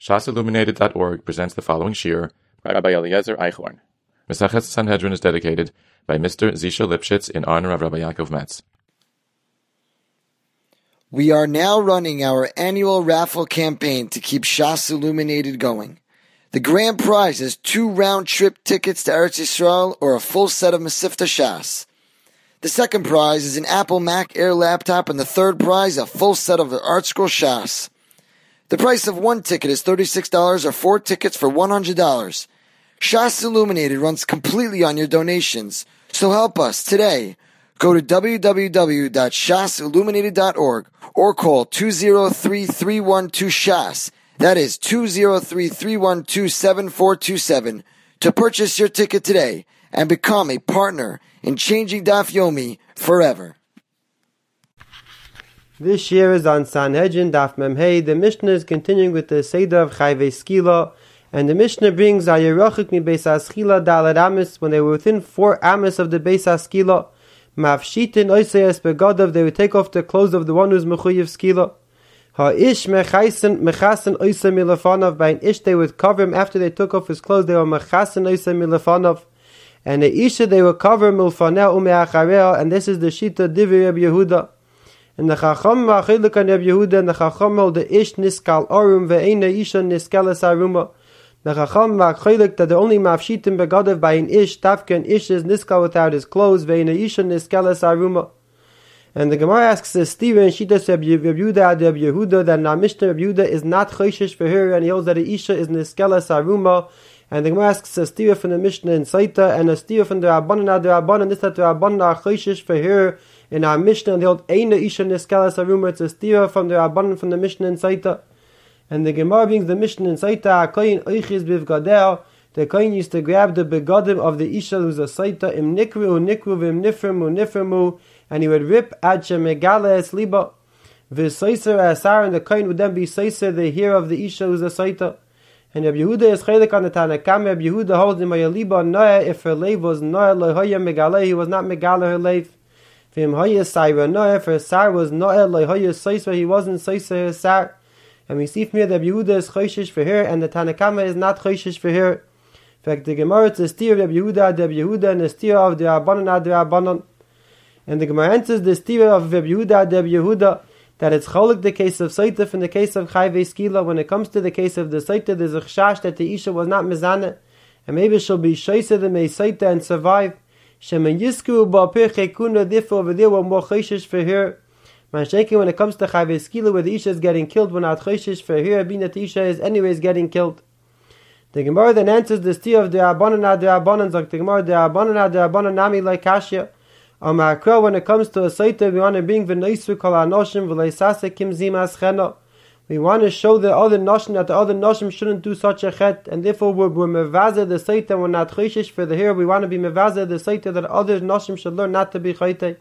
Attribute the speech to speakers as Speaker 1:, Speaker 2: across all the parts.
Speaker 1: shasilluminated.org presents the following shir by Rabbi Eliezer Eichhorn. Mesachas Sanhedrin is dedicated by Mr. Zisha Lipschitz in honor of Rabbi Yaakov Metz.
Speaker 2: We are now running our annual raffle campaign to keep Shas Illuminated going. The grand prize is 2 round-trip tickets to Eretz Yisrael or a full set of Mesifta Shas. The second prize is an Apple Mac Air laptop, and the third prize a full set of the ArtScroll Shas. The price of one ticket is $36 or 4 tickets for $100. Shas Illuminated runs completely on your donations, so help us today. Go to www.shasilluminated.org or call 203-312-SHAS. That is 203-312-7427 to purchase your ticket today and become a partner in changing Daf Yomi forever.
Speaker 3: This year is on Sanhedrin Daf Memhei. The Mishnah is continuing with the Seder of Chayvei Skila, and the Mishnah brings Ayerachik mi Beis Askila Dalad Amis. When they were within 4 Amis of the Beis Askila, Mafshitin Oiseyes Begadav, they would take off the clothes of the one who's Mechuyev Skila. Ha'ish mechasen Oisey Milafanav. By an ish they would cover him after they took off his clothes. They were mechasen Oisey Milafanav. And the isha they would cover Milfaneh Umeachareh, and this is the Shita Divi Reb Yehuda. And the Chacham V'achiluk on Reb Yehuda, and the Chacham hold the ish niskal arum ve'eina isha niskeles aruma. The Chacham V'achiluk that the only mafshitim begadav by an ish, tafka an ish is niskal without his clothes, ve'eina isha niskeles aruma. And the Gemara asks the Stephen Shita Reb Yehuda ad Reb Yehuda that na Mishnah Reb Yehuda is not choishish for her, and he holds that the isha is niskeles aruma. And the Gemara asks a stira from the Mishnah in Saita and a stira from the Rabbanan ad Rabbanan. This that the Rabbanan are choishish for her in our Mishnah, and they hold Eina Isha Niskeles Aruma. It's a stira from the Rabbanan from the Mishnah in Saita. And the Gemara brings the Mishnah in Saita. Koyin Oichiz Bivgadeh. The Koyin used to grab the begadim of the Isha who's a Saita im Nikru v'im Nifrimu, and he would rip ad shemegale es liba v'seiser asar, and the Koyin would then be seiser the hair of the Isha who's a Saita. And Reb Yehuda is chaylik on the Tanakam. Reb Yehuda holds in Mayaliba Noah, if her leiv was Noah lohoya megale, he was not megale her leiv. V'im hoya saira Noah, if her sar was Noah lohoya seisa, he wasn't seisa her sar. And we see from here that Reb Yehuda is choishish for her, and the Tanakama is not choishish for her. In fact, the Gemara it's a steer of Reb Yehuda ad Reb Yehuda, and a steer of the Rabbanan ad Rabbanan. And the Gemara answers the steer of Reb Yehuda ad Reb Yehuda, that it's cholik the case of Saita from the case of Chayvei Skila. When it comes to the case of the Saita, there's a chashash that the Isha was not mezana, and maybe she'll be shaisa the Mei Saita and survive. Shemen Yisku ba'pir chekuna, therefore over there we're more choshish for her. Man shaking when it comes to Chayvei Skila where the Isha is getting killed, we're not choshish for her, being that the Isha is anyways getting killed. The Gemara then answers the steer of the Rabbanan ad Rabbanan, like the Gemara, the Rabbanan ad Rabbanan nami like Kashya. When it comes to a Saita, we want to bring v'neisu kol ha'noshim v'leisase kim zimas chena. We want to show the other noshim that the other noshim shouldn't do such a chet, and therefore we're mevazer the Saita, we're not choishish for the hair. We want to be mevazer the Saita that other noshim should learn not to be chayte.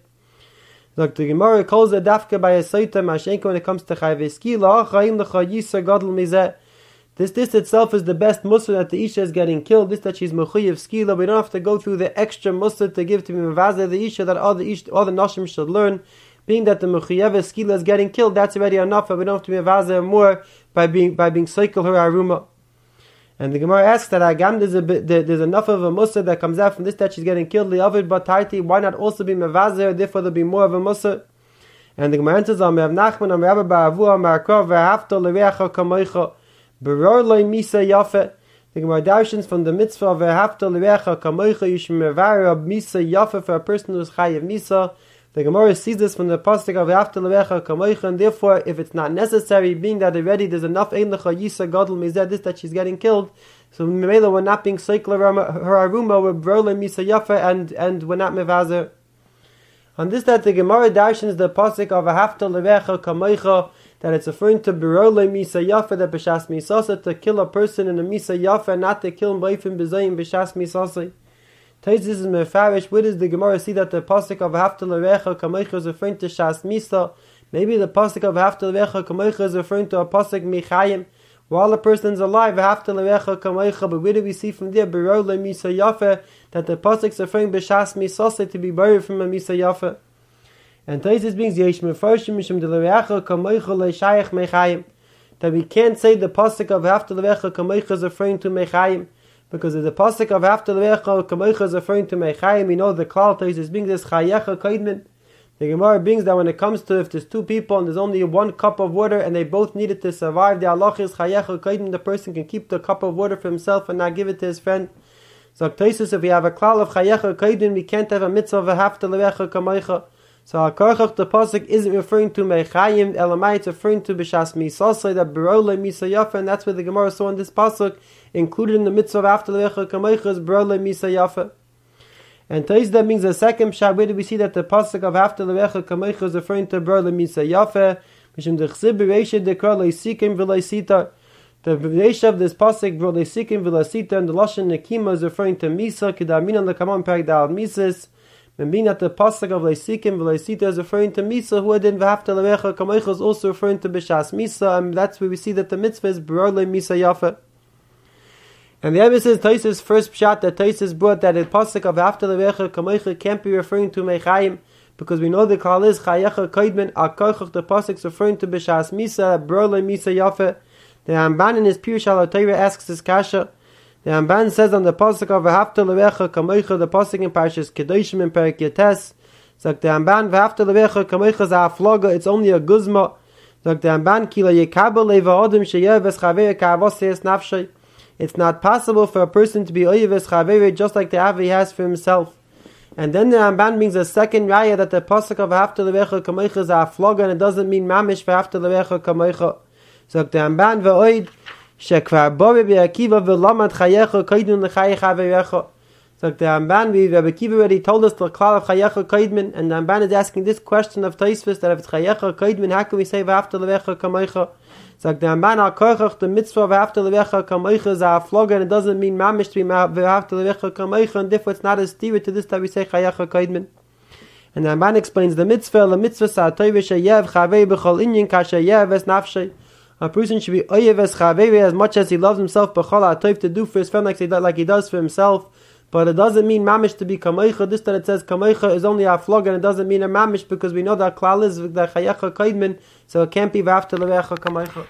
Speaker 3: Like the Gemara calls the dafka by a Saita, mashenka when it comes to Chayvei Skila, chayim l'cha yisa gadol mizeh. This itself is the best mussar that the Isha is getting killed. This that she's mechuyev skila. We don't have to go through the extra mussar to give to mevazer the Isha that all the noshim should learn. Being that the mechuyev skila is getting killed, that's already enough. But we don't have to mevazer more by being cycle her aruma. And the Gemara asks that agam there's enough of a mussar that comes out from this that she's getting killed. Liavid bataiti. Why not also be mevazer? Therefore there'll be more of a mussar. And the Gemara answers on Rav Nachman on Rabbi Ba'avu on Markov v'hafto l'reacha kamoicha. Beror loy misa yafe. The Gemara darshans from the mitzvah of v'hafta l'reacha kamoicha, you should mevarer misa yafe for a person who is chayiv misa. The Gemara sees this from the pasuk of v'hafta l'reacha kamoicha, and therefore, if it's not necessary, being that already there's enough ein lecha yisa gadol mizeh, this that she's getting killed, so Mimela we're not being cycler her aruma, we're beror loy misa yafe, and we're not mevazer. On this that the Gemara darshans the pasuk of v'hafta l'reacha kamoicha, that it's referring to Birole Misa Yafa, that B'shas Misasa, to kill a person in a Misa Yafa, not to kill him B'ifim B'zayim B'shas Misasa. Taiz is Mefarish, where does the Gemara see that the pasuk of Hafta L'Recha Kamecha is referring to Shas Misa? Maybe the pasuk of Hafta L'Recha Kamecha is referring to a pasuk Michayim, while a person's alive, Hafta L'Recha Kamecha, but where do we see from there, Birole Misa Yafa, that the pasuk is referring B'shas Misasa to be buried from a Misa Yafa? And Taisis brings Yesh Mefarshim Mishum de L'Reacha Kamoicha Le'Shayach Mechayim. that we can't say the pasuk of V'ahavta L'Recha Kamocha is referring to Mechayim, because if the pasuk of V'ahavta L'Recha Kamocha is referring to Mechayim, we know the Klal Taisus brings this Chayecha Kaidmin. The Gemara brings that when it comes to if there's two people and there's only one cup of water and they both need it to survive, the halach is Chayecha Kaidmin, the person can keep the cup of water for himself and not give it to his friend. So Taisus, if we have a Klal of Chayecha Kaidmin, we can't have a mitzvah of V'ahavta L'Recha Kamocha. So Al-Karchach, the pasuk isn't referring to Mechayim, Elamai, it's referring to B'shas Misasai, that Berole Misa Yafa, and that's where the Gemara saw in this pasuk, included in the mitzvah of After Lecha Kamocha is Berole Misa Yafa. And Tais, that means the second pshat, where do we see that the pasuk of After Lecha Kamocha is referring to Berole Misa Yafa? Mishum Dechzib Bereisha Dekra Leisikim V'Leisita. The Bereisha of this pasuk, V'Leisikim V'Leisita, and the Lashon Nekima is referring to Misa, Kedaminan Lekamon Perek Dal Mises. And being that the pasuk of Leisikim V'Leisita is referring to Misa, who didn't V'ahavta L'Recha Kamocha is also referring to B'shas Misa, and that's where we see that the mitzvah is Berole Misa Yafa. And the Rebbe says Taisus' first pshat that Taisus brought that the pasuk of V'ahavta L'Recha Kamocha can't be referring to Mechayim, because we know the Klal is Chayecha Kaidmin Al-Karchach, the pasuk is referring to B'shas Misa, Berole Misa Yafa. The Ramban in his Pirush Al-Torah asks this kasha. The Ramban says on the pasuk of V'ahavta L'Recha Kamocha, the pasuk in Parshas Kedoshim in Perek Yates, so the Ramban V'ahavta L'Recha Kamocha is a afloga, it's only a guzma. So the Ramban Kila Yekabel Leva Adam Sheyev Es Chavei Ka'avos Es Nafshay. It's not possible for a person to be Oyev Es Chavei just like the Avi has for himself. And then the Ramban brings a second raya that the pasuk of V'ahavta L'Recha Kamocha is a afloga, and it doesn't mean mamish V'ahavta L'Recha Kamocha. So the Ramban V'oid Shekvar Bore Be'akiva V'lamad Chayecha Kaidmin L'Chaye Chaverecha. So the Ramban, Rabbi Akiva already told us the klal of Chayecha Kaidmin, and the Ramban is asking this question of Taisvis, that if it's Chayecha Kaidmin, how can we say V'ahavta L'Recha Kamocha? So the Ramban Al-Karchach, the mitzvah of V'ahavta L'Recha Kamocha is a flog, and it doesn't mean mamish to be V'ahavta L'Recha Kamocha, and therefore it's not a stira to this that we say Chayecha Kaidmin. And the Ramban explains the mitzvah Sa'atoy V'Shayev Chavei B'chol Inyin Kashayev Es Nafshay. A person should be oyev es chavei as much as he loves himself b'chol ha'tov to do for his friend like he does for himself. But it doesn't mean mamish to be kamoicha. This that it says kamoicha is only a flog, and it doesn't mean a mamish, because we know that klal is the chayecha kaidmin, so it can't be v'after l'recha kamoicha.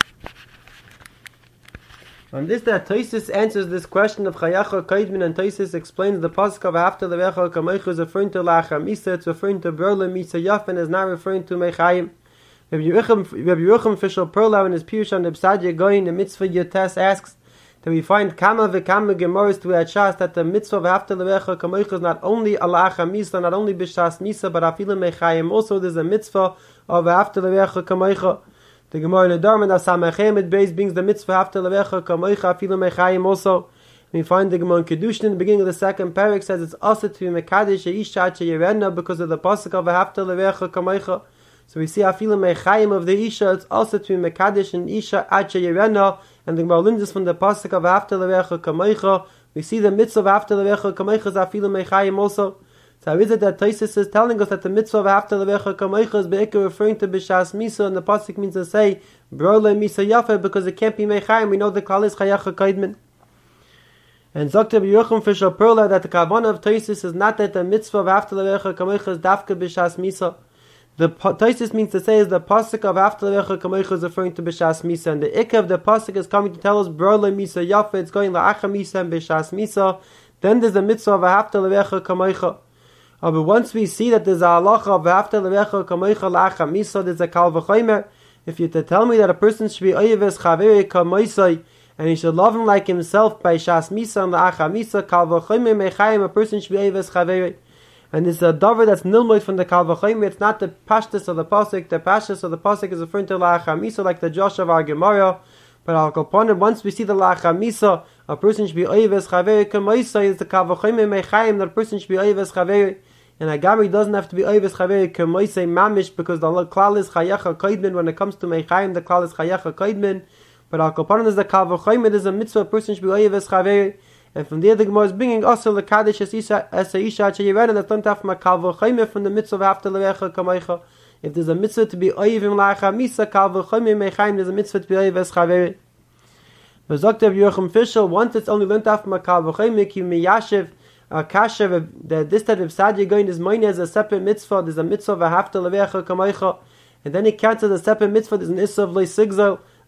Speaker 3: On this, that Taisus answers this question of chayecha kaidmin, and Taisus explains the pasuk of v'after l'recha kamoicha is referring to la'achar misa, it's referring to berle misa yaf, and is not referring to mechayim. Rabbi Yerucham Fishel Perlau in his Pirush on the Psadya Goyin, the mitzvah Yotes asks that we find Kama v'Kama Gemaras to Shas that the mitzvah of V'ahavta L'Recha Kamocha is not only Ala'acha Misa, not only B'shas Misa, but Afilu Mechayim. Also, there's a mitzvah of V'ahavta L'Recha Kamocha. The Gemara in the Darman of Samachem Beis brings the mitzvah V'ahavta L'Recha Kamocha Afilu Mechayim also. We find the Gemara in Kedushin in the beginning of the second parak says it's also to be Mekadesh Isha Yerena because of the pasuk of V'ahavta L'Recha Kamocha. So we see Afilu Mechayim of the Isha, it's also to be Mekadesh and Isha Acha Yerena, and the Gemara learns from the pasuk of V'ahavta L'Recha Kamocha. We see the mitzvah of V'ahavta L'Recha Kamocha is Afilu Mechayim also. So how is it that Taisus is telling us that the mitzvah of V'ahavta L'Recha Kamocha is be'ikar referring to B'shas Misa, and the pasuk means to say Berole Misa Yafa, because it can't be Mechayim. We know the klal is Chayecha Kaidmin. And Dr. Yerucham Fisher Perla that the kavanah of Taisus is not that the mitzvah of V'ahavta L'Recha Kamocha is dafka B'shas Misa. The Taisus means to say is the pasuk of V'ahavta L'Recha Kamocha is referring to B'shas Misa, and the ikka of the pasuk is coming to tell us Berole Misa Yafa, it's going La'acha Misa and B'shas Misa. Then there's the mitzvah of V'ahavta L'Recha Kamocha. But once we see that there's a halacha of V'ahavta L'Recha Kamocha La'acha Misa, there's a kal v'chomer. If you to tell me that a person should be oyev es chavei kamoisai, and he should love him like himself by Shas Misa and La'acha Misa, kal v'chomer mechayim, a person should be oyev es chavei. And it's a davar that's nilmoid from the Kal V'chomer. It's not the pashtus of the pasuk. The pashtus of the pasuk is referring to La'acha Misa, like the Josh of our Gemara. But Al Kolponim, once we see the La'acha Misa, a person should be oyev es chavei kamoisai. It's the Kal V'chomer mechayim that a person should be oyev es chavei. And a Gamri doesn't have to be oyev es chavei kamoisai mamish, because the klal is chayecha kaidmin. When it comes to mechayim, the klal is chayecha kaidmin. But Al Kolponim is the Kal V'chomer. There's a mitzvah a person should be oyev es chavei. And from there the Gemara is bringing also the Kaddish as Isha Chayivana, that's not from a Kal V'chomer from the mitzvah of V'ahavta L'Recha Kamocha. If there's a mitzvah to be Oyevim La'acha Misa, Kal V'chomer Mechayim, there's a mitzvah to be Oyev Es Chaveri. But Dr. Yerucham Fishel, once it's only learned from a Kal V'chomer, Ki Miyashiv, Kasher, this type of Sadya going is mine as a separate mitzvah, there's a mitzvah of V'ahavta L'Recha Kamocha, and then he cancels a separate mitzvah, there's an Issa of Lo Sigzal,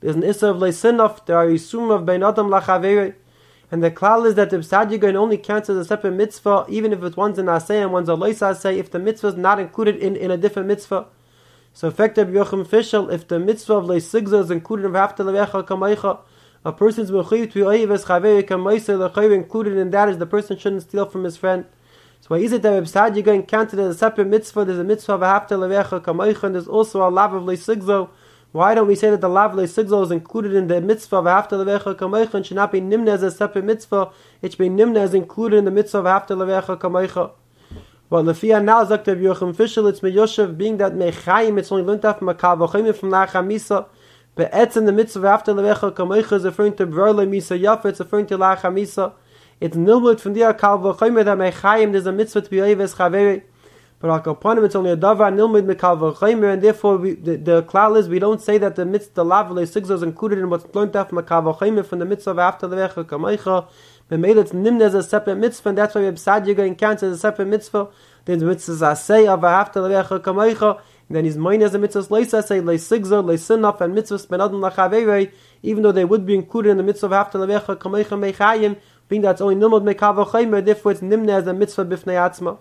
Speaker 3: there's an Issa of Leisinov, there are Yisum of Bein Adam Lachaveri. And the klal is that the B'sadigan only counts as a separate mitzvah, even if it's one's an asay and one's a lois asay, if the mitzvah is not included in a different mitzvah. So, effective Yochim Fishel, if the mitzvah of Leisigza is included in V'hafta Levecha Kamaycha, a person's mechuyev to oives chaveri kamayse lechayev included in that is the person shouldn't steal from his friend. So why is it that B'sadigan counted as a separate mitzvah? There's a mitzvah of V'hafta Levecha Kamaycha, and there's also a lav of Leisigza. Why don't we say that the lav Leisigza is included in the mitzvah of V'hafta Levecha Kamaycha and should not be nimna as a separate mitzvah? It should be nimna as included in the mitzvah of V'hafta Levecha Kamaycha. Well, Lefia now Zakt of Yochim Fishel, it's meyoshev being that mechayim, it's only learned from Makal V'chayim from Lachamisa. But etzem the mitzvah after Levecha Kamaycha is referring to Brole Misa Yafa, it's referring to Lachamisa. It's nilmud from the Akal V'chayim that mechayim there's a mitzvah to be oives chaveri. But Akapanim it's only a davar nilmud Makal V'chayim, and therefore the klal is we don't say that the mitzvah the lav Leisigza is included in what's learned from Makal V'chayim from the mitzvah after Levecha Kamaycha. But made it's nimna as a separate mitzvah, and that's why B'sadigan counts as a separate mitzvah. Then the mitzvah asay of after Levecha Kamaycha. And then his mind as a mitzvah leisasay, leisigza, leisinaf, and mitzvahs ben adam lachaveri, even though they would be included in the mitzvah of after Levecha Kamaycha mechayim, being that's only numod mekavachayim, therefore it's nimna as a mitzvah bifnei atzma.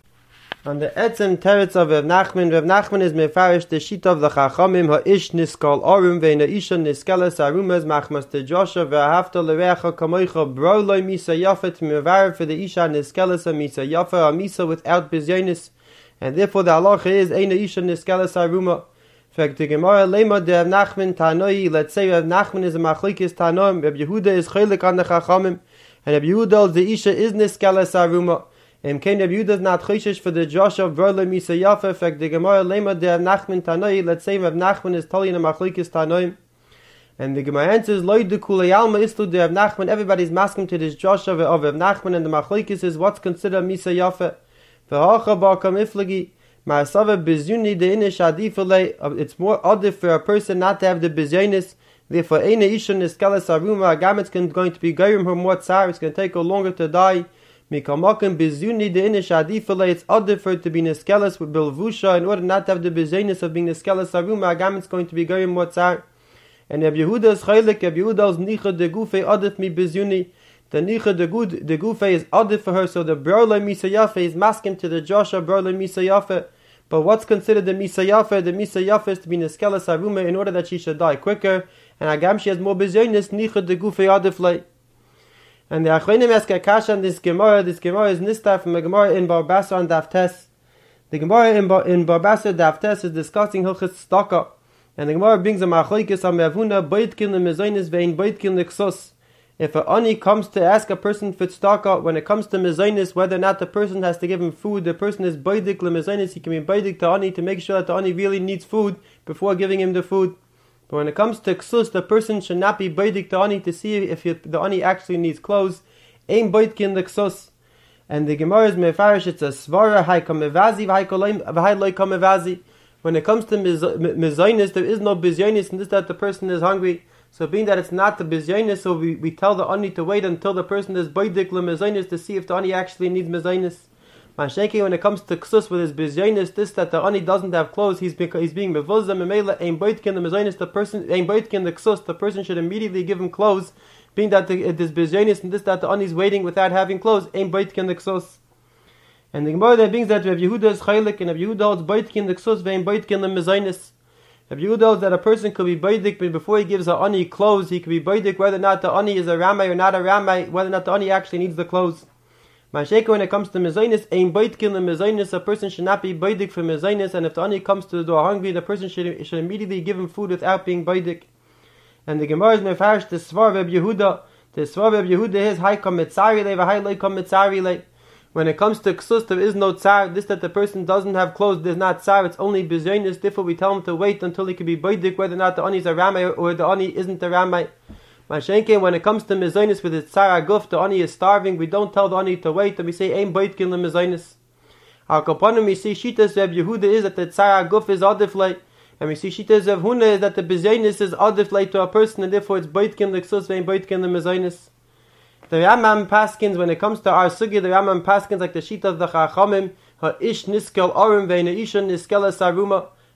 Speaker 3: On the etzem teretz of Rav Nachman is mefarish the sheet of the Chachamim ha'ish niskal arum ve'ina isha niskeles arumas machmas tejosha ve'ahafta levecha kamoicha broloi misa yafet mevarev for the isha niskeles misa yafa misa without bizyonis, and therefore the halacha is eina isha niskeles aruma. In fact, the Gemara lema de Rav Nachman tanoi. Let's say Rav Nachman is a machlokes tanoim. Rav Yehuda is chaylik on the Chachamim, and Rav Yehuda the isha is niskeles aruma. And Kain Rabbi Yehuda is not choishish for the Joshua of Verle Misa Yafa. In fact, the Gemara lema de Rav Nachman Tanoi. Let's say Rav Nachman is totally in a machlokes Tanoim, and the Gemara answers Loi de Kulei Alma Islu de Rav Nachman. Everybody's masking to this Joshua of Rav Nachman, and the machlokes is what's considered Misa Yafa. V'hacha ba'kam iflagi ma'asava bizuni de inish adifalei. It's more odd for a person not to have the bizyonis. Therefore, eine isha niskalas aruma. A garment's going to be gairim her more tsar. It's going to take her longer to die. Mikamakim bizuni de inish adifalei. It's odd for it to be niskelas with bilvusha in order not to have the bizyonis of being niskelas aruma. A garment's going to be gairim more tsar. And Rabbi Yehuda is chaylik. Rabbi Yehuda is nicha de gufe adif mi bizuni. The nicha the gufe is adif for her, so the brole misa yafe is masking to the Joshua brole misa yafe. But what's considered the misa yafe? The misa yafe is to be neskelas aruma in order that she should die quicker, and agam she has more bizyonis nicha the gufe adif lay. And the achronim ask a kasha on this Gemara. This Gemara is nista from a Gemara in Barbasa and Daftes. The Gemara in Barbasa Daftes is discussing hilchos tzedakah, and the Gemara brings a machlokes on mevuna boitkin lemezonis vein boitkin leksos. If an ani comes to ask a person for tzedakah, when it comes to mezonis, whether or not the person has to give him food, the person is boidik lemezonis. He can be boidik to ani to make sure that the ani really needs food before giving him the food. But when it comes to ksus, the person should not be boidik to ani to see if the ani actually needs clothes. Aim boitkin the ksus. And the Gemara is mefarish. It's a svara haika mevazi v'hai loika mevazi. When it comes to mezonis, there is no bizyonis, and this that the person is hungry. So being that it's not the bizyonis, so we tell the ani to wait until the person is boidik lemezonis to see if the ani actually needs mezonis. Mashenki, when it comes to ksus with his bizyonis, this that the ani doesn't have clothes, he's being mevuzah memela ein boitkin lemezonis. The person ein boitkin the ksus, the person should immediately give him clothes. Being that it is bizyonis and this that the ani is waiting without having clothes, ein boitkin the ksus. And the Gemara that brings that Rav Yehuda is chaylik, and Rav Yehuda holds boitkin the ksus vein boitkin lemezonis. Rav Yehuda holds that a person could be boidik, but before he gives a ani clothes, he could be boidik whether or not the ani is a ramai or not a ramai, whether or not the ani actually needs the clothes. Masheka, when it comes to mezonis, ein boitkin lemezonis, a person should not be boidik for mezonis, and if the ani comes to the door hungry, the person should immediately give him food without being boidik. And the Gemara is mefarish the svar Rav Yehuda. The svar Rav Yehuda is haika mitzari le v'hai loika mitzari le. When it comes to ksus, there is no tsar. This that the person doesn't have clothes, there's not tsar. It's only bizyonis. Therefore, we tell him to wait until he can be boidik, whether or not the ani is a ramai or the ani isn't a ramai. Mashenke, when it comes to mizyonis with his tsar aguf, the ani is starving. We don't tell the ani to wait, and we say ein boitkin le mizyonis. Our kapanim, we see shitas Reb Yehuda is that the tsar aguf is adiflay, and we see shitas Reb Huna is that the bizyonis is adiflay to a person, and therefore it's boitkin le ksus vein boitkin le mizyonis. The Rambam Paskins, when it comes to our sugi, the Rambam Paskins like the sheet of the Chachamim, ha ish niskel arim vein isha niskel saruma.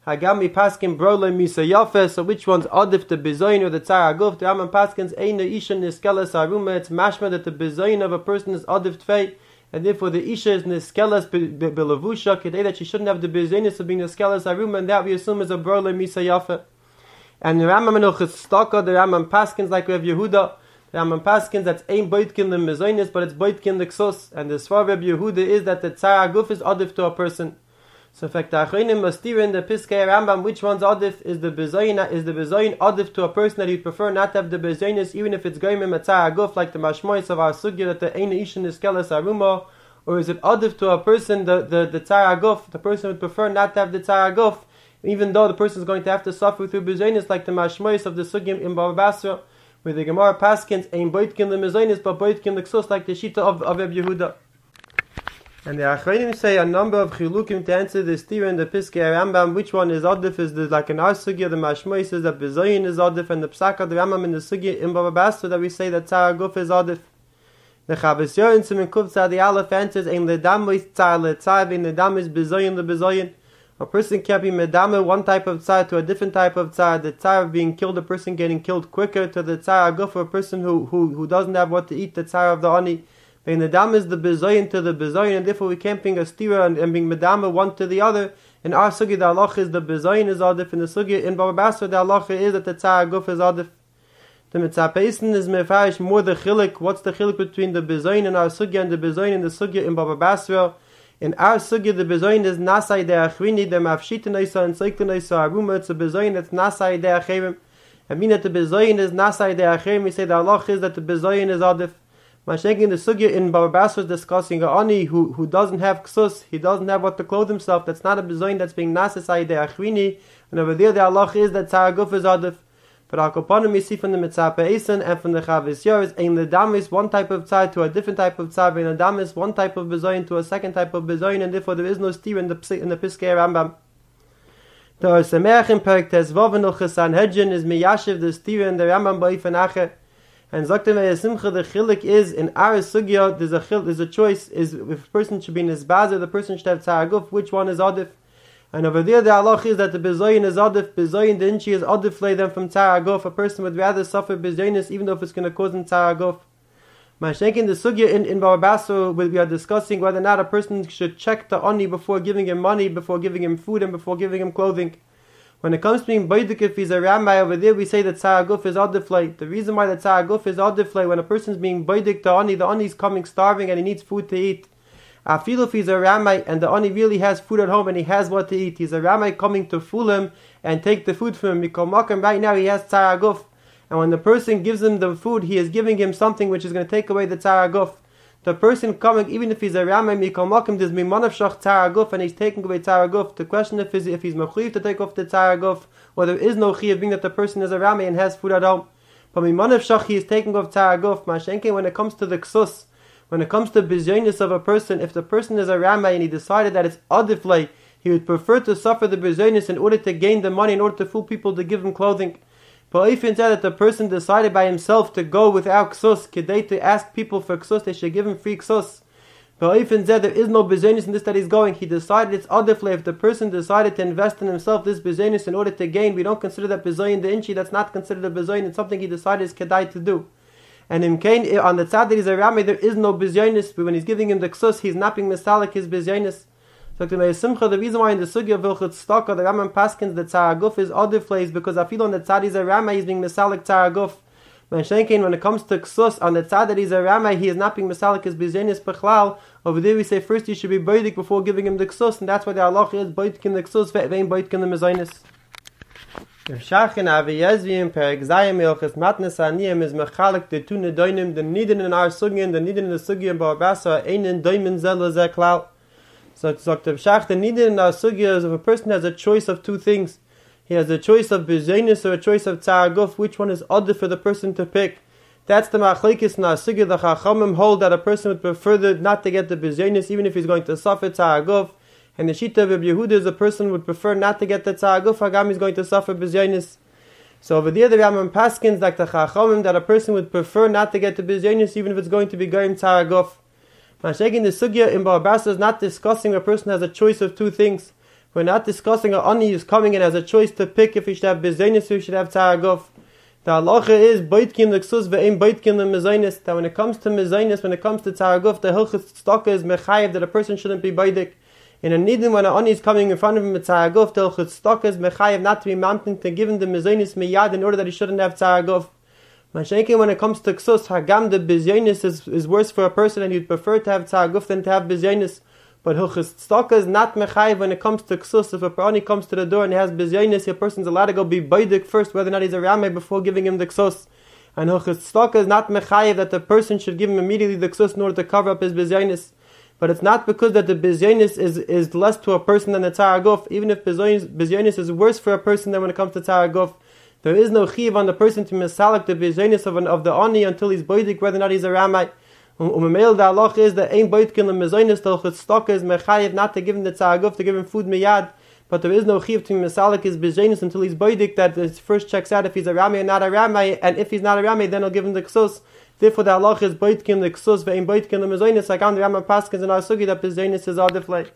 Speaker 3: Hagami paskin brole misa yafe. So which one's adif, the bezoin or the tzar aguf? The Rambam paskins ein isha niskelas aruma. It's mashma that the bezoin of a person is adif tfei, and therefore the isha is niskelas belavusha kedei that she shouldn't have the bezoinis of being niskelas aruma, and that we assume is a brole misa yafe. And the Rambam enoch staka. The Rambam paskins like we have Yehuda. The Rambam paskins that's ein boitkin the mezoinis, but it's boitkin the ksos. And the svar of Yehuda is that the tzar aguf is adif to a person. So in fact, the Achronim Mastir in the Piskei Rambam, which one's adif is the bezoin adif to a person that you'd prefer not to have the bezoinis, even if it's going with tzar aguf, like the mashmois of our sugya that the ein ishin is kelas aruma, or is it adif to a person the tzar aguf, the person would prefer not to have the tzar aguf, even though the person is going to have to suffer through bezoinis, like the mashmois of the sugya in Bava Basra, where the Gemara paskins ein boitkin the mezoinis, but boitkin the ksos, like the shita of Reb Yehuda. And the Achronim say a number of chilukim to answer this theory in the Piskei Rambam. Which one is adif? Is like in our sugya, the mashmois says that bezoyin is adif, and the psaka, the Rambam in the sugya in Bava Basra that we say that tzar aguf is adif. The Chavos Yair in Siman Kuf Tzadi Aleph answers ein ledamois tzar letzar vein ledamois bezoyin lebezoyin. A person can't be medame one type of tzar to a different type of tzar. The tzar of being killed, a person getting killed quicker, to the tzar aguf, a person who doesn't have what to eat, the tzar of the ani. And the dam is the bezoyin to the bezoyin, and therefore we can't bring a stira and being medama one to the other. In our sugya, the halacha is the bezoyin is adif. In the sugya in Bava Basra, the halacha is that the tzar aguf is adif. The mitzvah peisen is mefarish more the chilik. What's the chilik between the bezoyin in our sugya and the bezoyin in the sugya in Bava Basra? In our sugya, the bezoyin is nasai de achrini, the mafshitin isa and seiklin isa aruma. It's a bezoyin that's nasai de achirim. I mean that the bezoyin is nasai de achirim. We say the halacha is that the bezoyin is adif. Mashenkin the sugya in Bava Basra is discussing a ani who doesn't have ksus, he doesn't have what to clothe himself. That's not a bezoin that's being nasasai de achrini. And over there the halach is that tzar aguf is adif. But al kapanim we see from the mitzvah peisen and from the Chavos Yair is ein ledamis one type of tzar to a different type of tzar, ein ledamis one type of bezoin to a second type of bezoin, and therefore there is no steer in the Piskei Rambam. The Sameach in Perek Tezvav Enoch Sanhedrin is miyashiv the steer in the Rambam ba'ifan acher. And Zaktim Simcha, the chilik is in our sugya. There's a choice: is if a person should be in his bazer, the person should have tzar aguf. Which one is adif? And over there, the halach is that the bezoyin is adif. Bezoyin the inchi is adif lay them from tzar aguf. A person would rather suffer bezoyinis, even though if it's going to cause him tzar aguf. Mashenkin the sugya in Bava Basra, we are discussing whether or not a person should check the ani before giving him money, before giving him food, and before giving him clothing. When it comes to being baidik, if he's a ramai over there, we say that tzar aguf is adiflay. The reason why the tzar aguf is adiflay, when a person's being baidik the ani is coming starving and he needs food to eat. I feel if he's a ramai and the ani really has food at home and he has what to eat, he's a ramai coming to fool him and take the food from him. Because right now he has tzar aguf, and when the person gives him the food, he is giving him something which is going to take away the tzar aguf. The person coming, even if he's a ramai, mikol makom, there's mimanav shach tzar aguf, and he's taking away tzar aguf. The question if he's mechuyev to take off the tzar aguf, or there is no chiyuv, being that the person is a ramai and has food at home. But mimanav shach, he is taking off tzar aguf. Mashenke, when it comes to the ksus, when it comes to bizyonis of a person, if the person is a ramai and he decided that it's adiflay, he would prefer to suffer the bizyonis in order to gain the money, in order to fool people to give him clothing. But if instead that the person decided by himself to go without ksus, kedei to ask people for ksus, they should give him free ksus. But if instead there is no bezonis in this that he's going, he decided it's adiflay. If the person decided to invest in himself this bezonis in order to gain, we don't consider that bezoin the inchi. That's not considered a bezoin. It's something he decided is kedai to do. And in Cain, on the tzad that he's a rameh, there is no bezonis. But when he's giving him the ksus, he's not being misalik his bezonis. So the Simcha, the reason why in the sugya of Vilchut Staka, the Rambam paskins the tzar aguf is adiflay is because I feel on the tzad he's a rameh, he's being misalik tzar aguf. When it comes to ksus, on the tzad that he's a rameh, he is not being misalik his bezonis bechlal. Over there we say first you should be boidik before giving him the ksus, and that's why the halacha is boitkin the ksus, ve'ein boitkin the mezonis. Shachin Avi Yezvi in Perek Zayim Ilchis Matnes Aniyim is mechalik the two nedoinim, the nidin in our sugya and the nidin in the sugya in Bava Basra, ein in doimin zela zeklal. So Dr. Shach, the nidin in our sugya is if a person has a choice of two things. He has a choice of bezonis or a choice of tzar aguf. Which one is odder for the person to pick? That's the machlekes in our sugya. The chachamim hold that a person would prefer not to get the bezonis, even if he's going to suffer tzar aguf. And the shita of Reb Yehuda is a person would prefer not to get the tzar aguf. Hagam is going to suffer bezonis. So over there the Rambam paskins like the chachamim that a person would prefer not to get the bezonis, even if it's going to be goyim tzar aguf. Mashiach in the sugya in Bava Basra is not discussing where a person has a choice of two things. We're not discussing an ani who's coming in as a choice to pick if he should have bezoinus or he should have tzaraguf. The halacha is boitkin l'ksus ve'ein boitkin l'mezainis. That when it comes to mezainis, when it comes to tzaraguf, the hilchus tzedakah is mechayev that a person shouldn't be boidik. In a nidin, when an ani is coming in front of him with tzaraguf, the hilchus tzedakah is mechayev not to be mounting to give him the mezainis miyad in order that he shouldn't have tzaraguf. Mashenkin, when it comes to ksus, hagam the bezyonis is worse for a person and you'd prefer to have tzaraguf than to have bezyonis. But hilchus tzedakah is not mechayev when it comes to ksus. If a ani comes to the door and he has bezyonis, a person's allowed to go be boidik first, whether or not he's a rameh, before giving him the ksus. And hilchus tzedakah is not mechayev that the person should give him immediately the ksus in order to cover up his bezyonis. But it's not because that the bezyonis is less to a person than the tzaraguf. Even if bezyonis is worse for a person than when it comes to tzaraguf, there is no chiyuv on the person to misalik the bezyonis of the ani until he's boidik, whether or not he's a rameh. Umemel the halach is that ein boitkin l'mezainis the hilchus tzedakah is mechayev not to give him the tzaraguf, to give him food miyad, but there is no chiyuv to misalik his bezyonis until he's boidik, that it first checks out if he's a rameh or not a rameh, and if he's not a rameh, then he'll give him the ksus. Therefore the halach is boitkin l'ksus ve'ein boitkin l'mezainis, like on the Rambam paskins in our sugi that bezyonis is adiflei.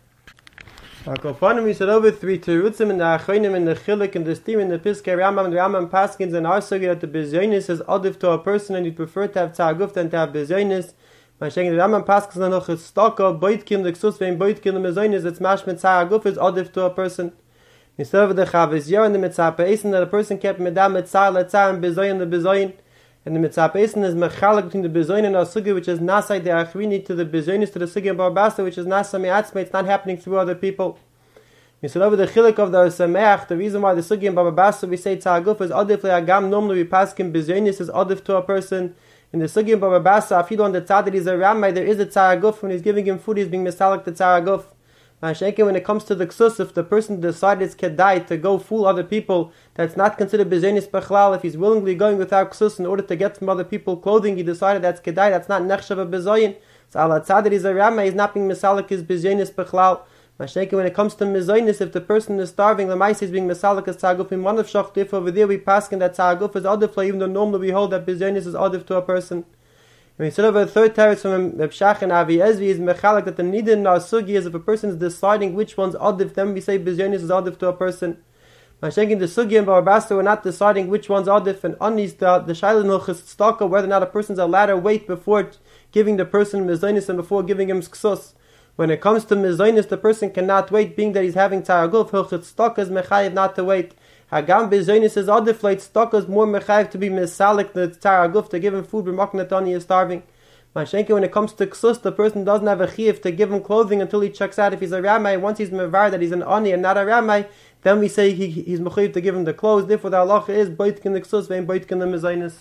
Speaker 3: Akofanim, we said over 3 terutzim in the achronim in the chilik and the steam in the piskei Rambam and the Rambam paskins in our sugi that the bezyonis is adif to a person and you prefer to have tzaraguf than to have bezyonis. Mashenkin the Rambam paskins on the tzedakah boitkin l'ksus ve'ein boitkin l'mezainis, it's mashmet tzaraguf is adif to a person. Instead of the chavis yor and the mitzvah peisen that a person kept medam mitzar letzar and bezoyin the bezoyin. And the mitzvah peisen is mechalak between the bezoyin and the sugi, which is nasai the achrini to the bezoyinis to the sugi and barbasa, which is nasa mi'atzme. It's not happening through other people. We said over the chilik of the sameach, the reason why the sugi and barbasa we say tzaraguf is adif le'agam normally we paskin bezoyinis is adif to a person. In the sugi and barbasa, if you don't decide that he's a ramai, there is a tzaraguf. When he's giving him food, he's being misalik the tzaraguf. When it comes to the ksus, if the person decides it's kedai to go fool other people, that's not considered bezenis bechlal. If he's willingly going without ksus in order to get from other people clothing, he decided that's kedai, that's not nechshav a bezoyin. So ala tzad that he's a ramah, he's not being misalik his bezenis bechlal. When it comes to mezoinis, if the person is starving, the mice is being misalik as tzaguf in one of shach. Therefore, over there we pass in that tzaguf is adif, even though normally we hold that bezenis is adif to a person. And we said over the third teretz from Reb Shach and Avi Ezvi is mechalak that the nidin in our sugi is if a person is deciding which one's adif, then we say bezyonis is adif to a person. Mashenkin the sugi and barbasa we're not deciding which one's adif, and anis the shaila hilchus tzedakah whether or not a person's allowed to wait before giving the person mezainis and before giving him ksus. When it comes to mezainis, the person cannot wait, being that he's having tzaraguf. Hilchus tzedakah is mechayev not to wait. Hagam bezoinis is adif like tzedakah is more mechayev to be misalik the tzaraguf, to give him food b'makna tani is starving. Mashenki, when it comes to ksus, the person doesn't have a chiyuv to give him clothing until he checks out if he's a ramai. Once he's mevar that he's an ani and not a ramai, then we say he's mechayev to give him the clothes. Therefore the halacha is boitkin the ksus vein boitkin the mezainis.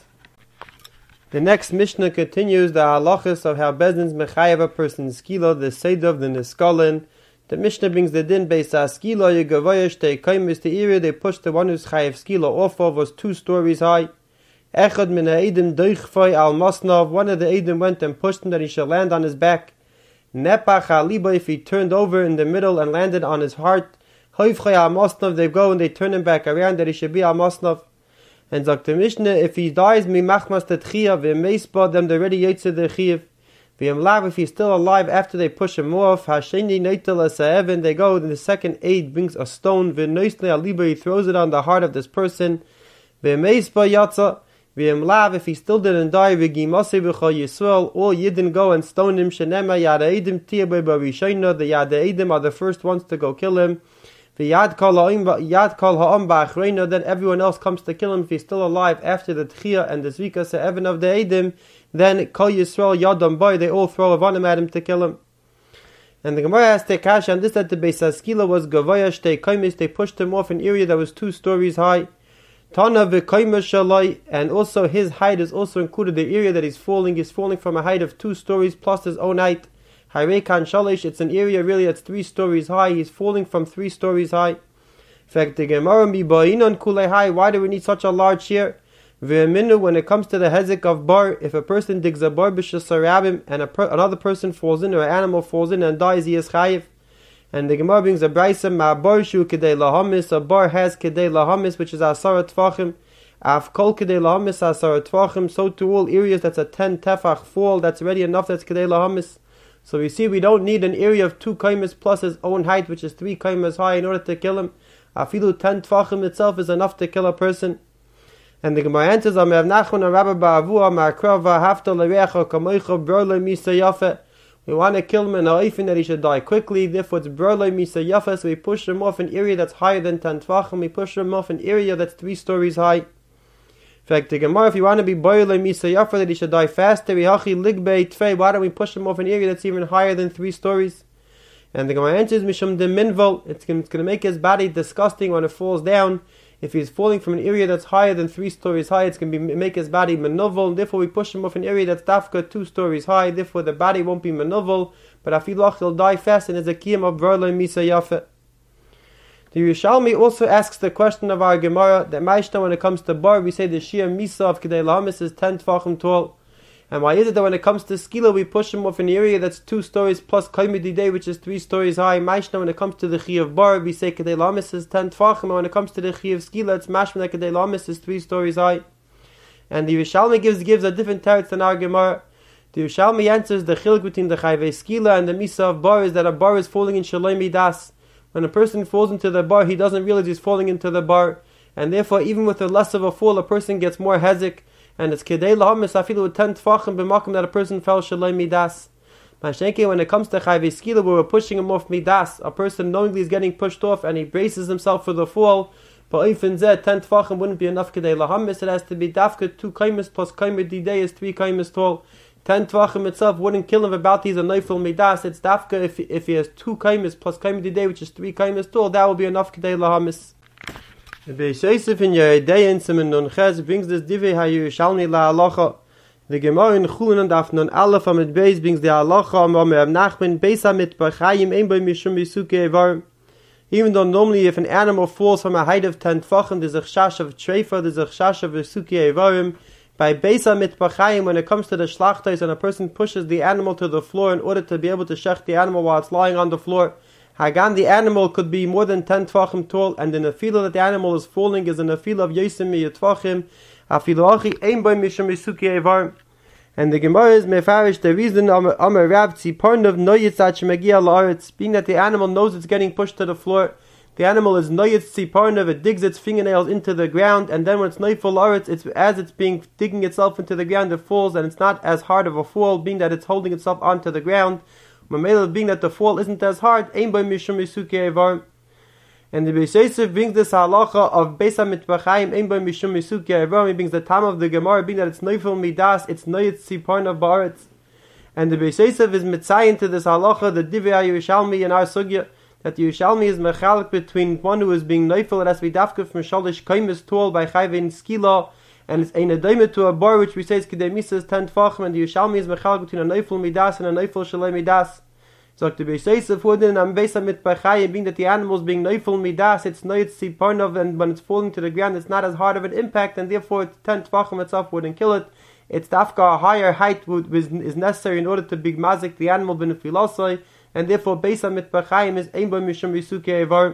Speaker 3: The next Mishnah continues the halachas of how Bezdin's mechayev a person's skila, the seder of the niskalin. The Mishnah brings the din based on skila yegavoyesh te kaimis the area they pushed the one who's chayev skila off of was 2 stories high. Echad min ha'edim doichfai al masnav, one of the edim went and pushed him that he should land on his back. Nepach ha'liba, if he turned over in the middle and landed on his heart. Hoifchai al masnav, they go and they turn him back around that he should be al masnav. And sagt the Mishnah, if he dies mi machmas the tchiyav v'meisba, then they're ready yetzer the chiyav. V'yamlav, if he's still alive after they push him off. Hasheni neitel asa'evin, they go and the second aid brings a stone. V'noisne aliba, he throws it on the heart of this person. V'meisba yatza. V'yamlav, if he still didn't die, v'gimase v'cha Yisrael, all Yidden go and stone him. Shenema yada edim tiyabay b'rishayna, the yada edim are the first ones to go kill him. V'yad kol ha'am ba'achreina, then everyone else comes to kill him if he's still alive after the tchiyah and the zvika se'evin of the edim. Then kol Yisrael yadam boy, they all throw a vanim at him to kill him. And the Gemara has to cash on this that the Beis Haskila was gavaya shtei kaimis, they pushed him off an area that was 2 stories high. Tana v'kaimis shalai, and also his height is also included. The area that he's falling from a height of 2 stories plus his own height. Hayrekan shalish, it's an area really that's 3 stories high. He's falling from 3 stories high. In fact, the Gemara miba'inon kulei high. Why do we need such a large shear? V'eminu, when it comes to the hezek of bar, if a person digs a bar b'shasarabim and another person falls in or an animal falls in and dies, he is chayiv. And the Gemara brings a brayso ma'bar shu kedei lahamis. A bar has kedei lahamis, which is asara tfachim. Af kol kedei lahamis asara tfachim. So to all areas that's a 10 tefach fall, that's already enough. That's kedei lahamis. So we see we don't need an area of 2 kaimas plus his own height, which is 3 kaimas high, in order to kill him. Afilu 10 tfachim itself is enough to kill a person. And the Gemara answers, Amar Nachman and Rabbi Ba'avu, Amar Krava, Hafta Lerecha, Kamoicha, Brole Misa Yafe. We want to kill him in a oifen that he should die quickly, therefore it's Brole Misa Yafe, so we push him off an area that's higher than 10 tfachim, we push him off an area that's 3 stories high. In fact, the Gemara, if you want to be Brole Misa Yafe, that he should die faster, why don't we push him off an area that's even higher than 3 stories? And the Gemara answers, Mishum de Minvol, it's going to make his body disgusting when it falls down. If he's falling from an area that's higher than 3 stories high, it's going to make his body menovel. Therefore, we push him off an area that's dafka 2 stories high. Therefore, the body won't be menovel. But afilach, he'll die fast, and it's a kiyam of Brole Misa Yafe. The Yerushalmi also asks the question of our Gemara that Maishna, when it comes to bar, we say the Shia Misa of Kedei Lahamis is 10 tfachim tall. And why is it that when it comes to skila, we push him off an area that's 2 stories plus kaimididei, which is 3 stories high? Maishna, when it comes to the chi of bar, we say Kedei Lahamis is 10 tfachim, and when it comes to the chi of skila, it's mashma that Kedei Lahamis is 3 stories high. And the Yerushalmi gives a different teretz than our Gemara. The Yerushalmi answers the chiluk between the chayvei skila and the misa of bar is that a bar is falling in shalom midas. When a person falls into the bar, he doesn't realize he's falling into the bar, and therefore, even with a less of a fall, a person gets more hezek. And it's Kedei Lahamis afilu with 10 tfachim b'makom that a person fell shalom midas. Mashenke, when it comes to chayvei skila, where we're pushing him off midas, a person knowingly is getting pushed off and he braces himself for the fall. But oifen zeh 10 tfachim wouldn't be enough Kedei Lahamis. It has to be dafka 2 kaimis plus kaimis didei is 3 kaimis tall. 10 tvachim itself wouldn't kill him about he's a neifel midas. It's dafka if he has 2 kaimis plus kaimis didei, which is 3 kaimis tall, that will be enough Kedei Lahamis. The Beis Yosef in Yeridei and Siman Nun Ches brings this divei HaYerushalmi la'alacha. The Gemara in Chulin and Daf Nun Aleph Amid Beis brings the halacha Amar Nachman Beis Hamit B'chayim Ein Bo Mishum Yisukei Evarim. Even though normally if an animal falls from a height of 10 tfachim, there's a chash of treifa, there's a chash of Yisukei Evarim. By Beis Hamit B'chayim, when it comes to the shlachtais and a person pushes the animal to the floor in order to be able to shech the animal while it's lying on the floor, Hagan, the animal could be more than 10 tvachim tall, and the nefila that the animal is falling is a nefila of yosim mi tvachim. Afilu achi ein bo mishum yisukei evarim. And the Gemara is mefarish the reason Amar Rav Tziparnov noyitzat shemagia la'aretz, being that the animal knows it's getting pushed to the floor. The animal is noyitz tziparnov, it digs its fingernails into the ground, and then when it's noiful la'aretz, it's as it's being digging itself into the ground, it falls, and it's not as hard of a fall, being that it's holding itself onto the ground. Being that the fall isn't as hard, ein bo mishum yisukei evarim. And the Beis Yosef brings this halacha of Beis Hamit B'chayim ein bo mishum yisukei evarim. He brings the time of the Gemara, being that it's neifel midas, it's noyitz tziparnov ba'aretz. And the Beis Yosef is mitzayin to this halacha, the divei HaYerushalmi in our sugya, that the Yerushalmi is mechalik between one who is being neifel, it has to be dafka from shalish kaimis tall by chayvei skila, and it's ein adayma to a bar, which we say is Kedei Misa is 10 tfachim, and the Yerushalmi is mechalik between a neifel midas and a neifel shalei midas. So the Beis Yosef would in am Beis Hamit B'chayim, being that the animal is being neifel midas, it's noyitz tziparnov, and when it's falling to the ground, it's not as hard of an impact, and therefore it's 10 tvachim itself wouldn't kill it. It's dafka a higher height is necessary in order to be mazik the animal b'nefilasai, and therefore Beis Hamit B'chayim is ein bo mishum yisukei evarim.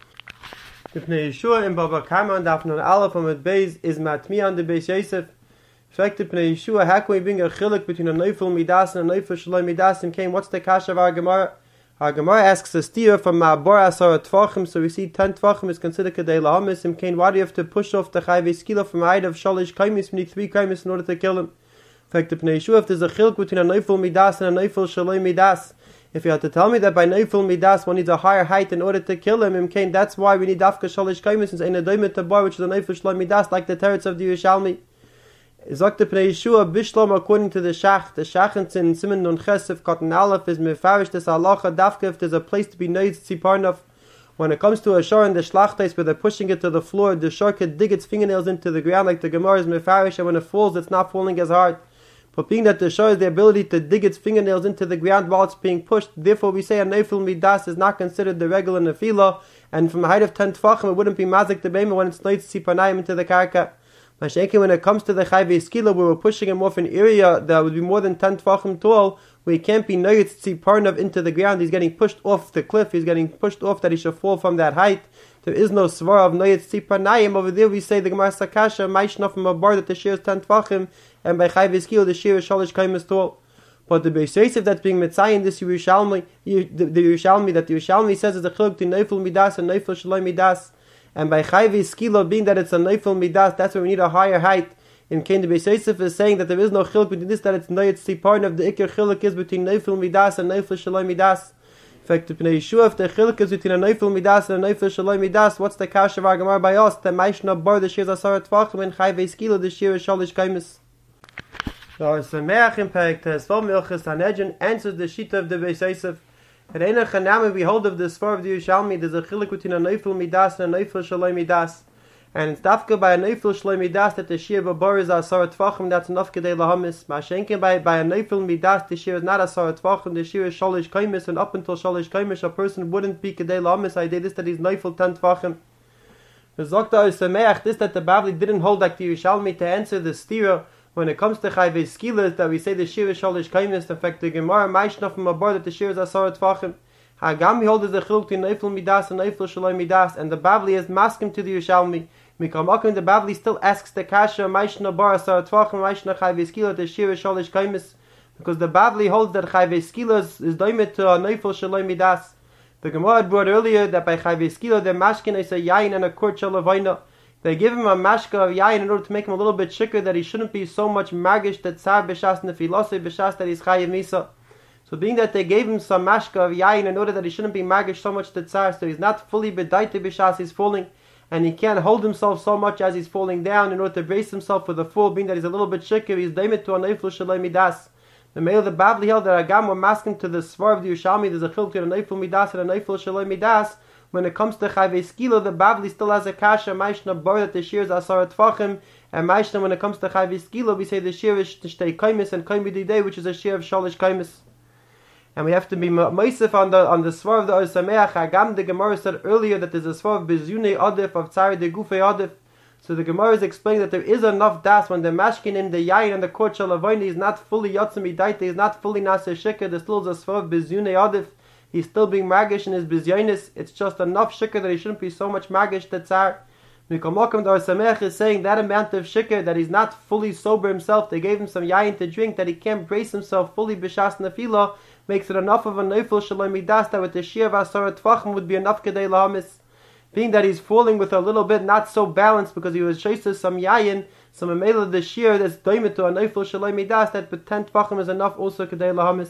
Speaker 3: The Pnei Yeshua in Baba Kama and Daf Nun Aleph Amid Beis is matmi on the Beis Yosef. Fact the Pnei Yeshua, how can we bring a chiluk between a neifel midas and a neifel shalom midas? And came, what's the kasha of our Gemara? Our Gemara asks a steer from Ma'abor Asar Tvachim, so we see 10 Tvachim is considered Kedei Lahamis. And came, why do you have to push off the chayvei skila from a height of shalish kaimis, we need 3 kaimis in order to kill him? Fact the Pnei Yeshua, if there's a chiluk between a neifel midas and a neifel shalom midas, if you had to tell me that by neifel midas one needs a higher height in order to kill him, that's why we need dafka shalish kaimis since ein adaymet tabar, which is a neifel shalom midas, like the teretz of the Yerushalmi. Zok the Pnei Yeshua Bishlam according to the Shach in Siman Nun Chesef Cotton Aleph is mefarish this halacha dafka if there's a place to be noyitz tziparnov. When it comes to a shor in the shlachtais where they're pushing it to the floor, the shor could dig its fingernails into the ground like the Gemara is mefarish, and when it falls it's not falling as hard. But being that the shor is the ability to dig its fingernails into the ground while it's being pushed, therefore we say a neifel midas is not considered the regular nefila, and from a height of 10 tfachim it wouldn't be mazik the beima when it's noyitz tziparnayim into the karka. When it comes to the chayvei skila, where we're pushing him off an area that would be more than 10 tvachim tall, where he can't be noyitz tziparnov into the ground, he's getting pushed off the cliff, he's getting pushed off that he should fall from that height. There is no svara of noyitz tziparnayim. Over there we say the Gemara Sakasha, maishna from a bar that the shear is 10 tvachim, and by chayvei skila the shear is shalish kaimis tall. But the Beis Yosef that's being Mitzayin in this Yerushalmi, the Yerushalmi says is a chiluk to Neifel Midas and Neifel Shalom Midas. And by Chayve Skila, being that it's a Neifel Midas, that's where we need a higher height. In Kain, the Beis Yosef is saying that there is no chiluk between this, that it's Noyat Siparn of the Iker chiluk is between Neifel Midas and Neifel Shalom Midas. In fact, if the chiluk is between a Neifel Midas and a Neifel Shalom Midas, what's the Kasha of our Gemara by us? The Maishna Bar, the Shir Asar Tvachim, and Chayve Skila, the Shir Shalish Kaimis. So our Sameach in Perek Tesvav Milchus Sanhedrin answers the Shita of the Beis Yosef. At Eina Chanami we hold of the Svar of the Yerushalmi, there's a chiluk between a Neifel Midas and a Neifel Shalom Midas. And it's dafka by a Neifel Shalom Midas that the Shir Babar is Asar Tvachim, that's enough Kedei Lahamis. Mashenkin by a Neifel Midas, the Shir is not Asar Tvachim, the Shir is Shalish Kaimis, and up until Shalish Kaimis a person wouldn't be Kedei Lahamis. I did this that he's Neifel 10 Tvachim. The Zokta is Sameach, this that the Bavli didn't hold like the Yerushalmi to answer the stira. When it comes to Chayve Skila, that we say the Shir is Shalish Kaimis, in fact the Gemara Maishna from a bar that the Shir is Asar Tvachim. Hagami holds the chiluk to Neifel Midas and Neifel Shalom Midas, and the Bavli is masking to the Yerushalmi. Mikamakim, the Bavli still asks the Kasha Maishna Bar Asar Tvachim Maishna Chayve Skila the Shir is Shalish Kaimis, because the Bavli holds that Chayve Skila is doimet to a Neifel Shalom Midas. The Gemara had brought earlier that by Chayve Skila the mashkin is a yayin and a kurt shalavayna. They give him a mashka of yayin in order to make him a little bit shikker, that he shouldn't be so much magish that tzar b'shas nefilose b'shas that he's chayiv misa. So being that they gave him some mashka of yayin in order that he shouldn't be magish so much that tzar, so he's not fully bedaite b'shas he's falling, and he can't hold himself so much as he's falling down in order to brace himself for the fall, being that he's a little bit shikker, he's daimit to a neifel shalom midas. The male of the Bavli held that Agam were masking to the svar of the Yerushalmi, there's a chiluk to a neifel midas and a neifel shalom midas. When it comes to Chayve Skila, the Bavli still has a kasha, Maishna Bar, that the Shir is Asar Tvachim, and Maishna, when it comes to Chayve Skila, we say the Shir is Shtei Kaimis and Kaimididei, which is a Shir of Shalish Kaimis. And we have to be Moisef on the Svar of the Or Sameach. Agam, the Gemara said earlier that there's a Svar of Bezune Adif, of Tzari de Gufe Adif. So the Gemara is explaining that there is enough das when the Mashkin in the Yayin and the Kort Shalavoini is not fully Yotzim Idaite, is not fully Nasir Shikr, there's still a Svar of Bezune Adif. He's still being magish in his bizyonis. It's just enough shikr that he shouldn't be so much magish that tzar. Mikomokim Dar Samech is saying that amount of shikr that he's not fully sober himself. They gave him some yayin to drink, that he can't brace himself fully b'shas nefila, makes it enough of a neifel shalom midas that with the shir of Asar Tvachim would be enough kedei lahamis. Being that he's falling with a little bit not so balanced because he was chasing some yayin, some emel of the shir that's doimit to a neifel shalom midas, that with 10 Tvachim is enough also kedei lahamis.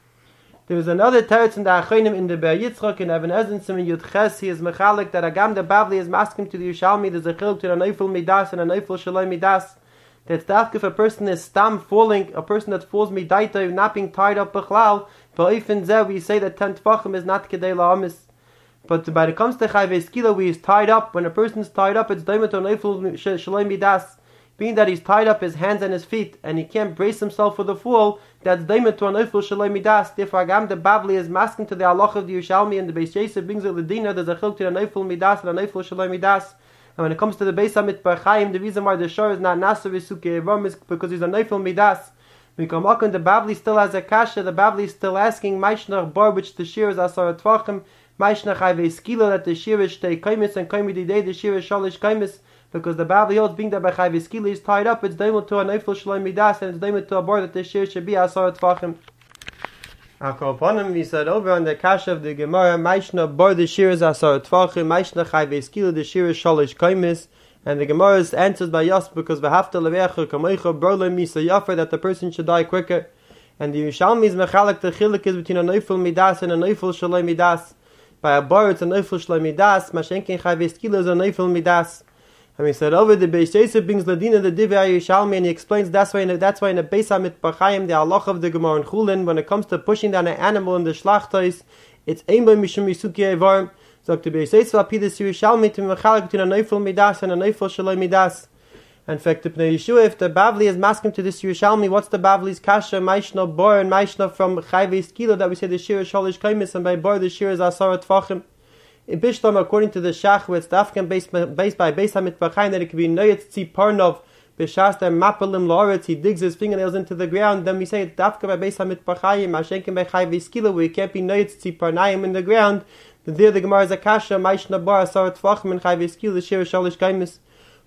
Speaker 3: There is another teretz in the Achronim in the Ber Yitzchak in Even Ezen Siman Yud Ches. He is mechalik that Agam the Bavli is masking to the Yerushalmi. There's a chiluk to a neifel midas and a neifel shalom midas. That's dafka if a person is stam falling, a person that falls midaita, not being tied up b'chlal. But if in zeh we say that 10 Tvachim is not kedei la'amis. But when it comes to Chayve Skila, we is tied up. When a person is tied up, it's daimut to a neifel shalom midas. Being that he's tied up his hands and his feet and he can't brace himself for the fall, that's daimut to a neifel shalom midas. Therefore, Agam the Bavli is masking to the halach of the Yerushalmi, and the Beis Yosef brings a ledina. There's a chiluk to a neifel midas and a neifel shalom midas. And when it comes to the Beis HaMitbar Chaim, the reason why the shor is not Nasser V'Sukei Evam is because he's a neifel midas. Mikomakon, the Bavli still has a kasha. The Bavli is still asking Maishnach Bar, which the shir is Asar Tvachim, Maishnach Chayve Skila, that the shir is Shtei Kaimis and Kaimididei, the shir is Shalish Kaimis. Because the Bavli holds being that by Chayve Skila is tied up, it's daimut to a neifel shalom midas, and it's daimut to a bar that the shir should be Asar Tvachim. Akoponim, we said over on the kasha of the Gemara, Maishna Bar, the shir is Asar Tvachim, Maishna Chayve Skila, the shir is Shalish Kaimis, and the Gemara is answered by Yas because V'hafta Levecha Kamecha Berle Misa Yafer, that the person should die quicker. And the Yerushalmi is mechalek, the chiluk is between a neifel midas and a neifel shalom midas. By a bar it's a neifel shalom midas, Mashenkin Chayve Skila is a neifel midas. And we said over the Beis Yosef brings Ladina the Divrei Yerushalmi, and he explains that's why in the Beis HaMitbar Chaim the halach of the Gemara in Chulin, when it comes to pushing down an animal in the shlachtos, it's ein by mishum yisuki evarim. So the Beis Yosef apidus Yerushalmi to mechalek between a neifel midas and a neifel shalom midas. In fact, the Pnei Yeshua, if the Bavli is masking to this Yerushalmi, what's the Bavli's kasha? Maishna Bar and Maishna from Chayve Skila, that we say the shir is Shalish Kaimis, and by Bar the shir is Asar Tvachim. In Bishlam, according to the Shach, where it's Dafkan based by Beis HaMitbar Chaim, that it could be Noyet Tziparnov, B'shas der Mapelim La'aretz, he digs his fingernails into the ground, then we say it's Dafka by Beis HaMitbar Chaim, Mashenkin by Chayve Skila, where it can't be Noyet Tziparnayim in the ground, then there the Gemara is a kasha, Maishna Bar, Asar Tvachim, and Chayve Skila, the shir is Shalish Kaimis.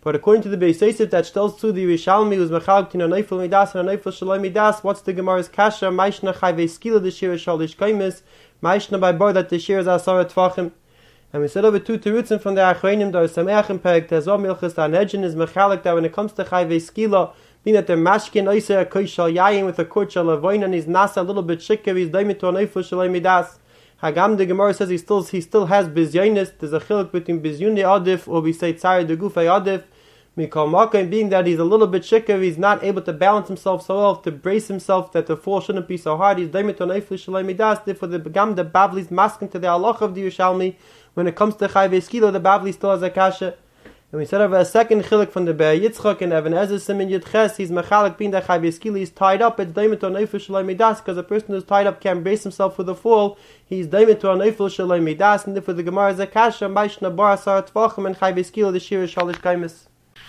Speaker 3: But according to the Beis Yosef that tells to the Yerushalmi who's mechalek tina neifel midas and neifel shalom midas, what's the Gemara's kasha? Maishna chayvei skila the shir shalish kaimis, maishna by bar that the shir is asara tvachim. And we said over two terutzim from the Achreinim, there is some Echem Perek, Tezor Milchus Sanhedrin is mechalek that when it comes to chayvei skila, being that they're mashkin oiser a koishal yayin with a kurchal avoin and he's nasa a little bit shikar, he's daimit to a neifel shalom midas. Hagam the Gemara says he still has bizyonis. There's a chiluk between bizyuni adif or we say tzari de gufay adif. Mikol Makom, being that he's a little bit shikar, he's not able to balance himself so well, to brace himself that the fall shouldn't be so hard. He's daimit on eifli shalom midas. Therefore, the Begam, the Bavli's masking to the halacha of the Yerushalmi. When it comes to chayvei skila, the Bavli still has a kasha. And we said over a second chiluk from the Be'er Yitzchak and Even Ezer Simin Yud Ches, he's mechalik being that chayvei skila is tied up. It's daimit on eifli shalom midas because a person who's tied up can't brace himself for the fall. He's daimit on eifli shalom midas, and therefore the Gemara is a kasha. Maishna bar asar tvachim and chayvei skila the shir shalish kaimis.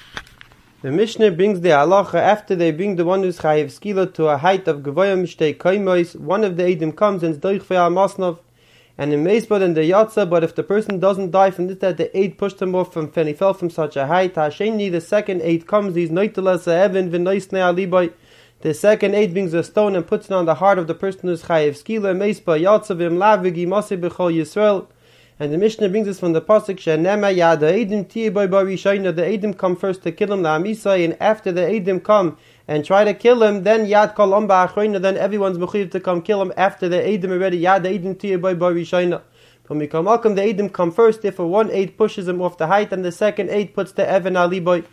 Speaker 3: The Mishnah brings the halacha after they bring the one who's chayiv skila to a height of gevoya mishtei kaimois. One of the edim comes and is doich ve'al masnov, and in meisbod and the yatsa. But if the person doesn't die from this, that the eid pushed him off from when he fell from such a height. Hasheni, the second eid comes. He's noitelas ha'evin v'noisnei aliboy. The second eid brings a stone and puts it on the heart of the person who's chayiv skila. Meisbod yatsa v'im lavigi masi b'chol Yisrael. And the Mishnah brings us from the pasuk Shenema Yad Eidim Tiyei Bar Rishayna. The Eidim come first to kill him, the Amisai, and after the Eidim come and try to kill him, then Yad Kol Amba Achroina. Then everyone's mechuyev to come kill him after the Eidim already. Yad Eidim Tiyei Bar Rishayna. From Mikol Makom, the Eidim come first. Therefore, one Eid pushes him off the height, and the second Eid puts the Evan Ali boy.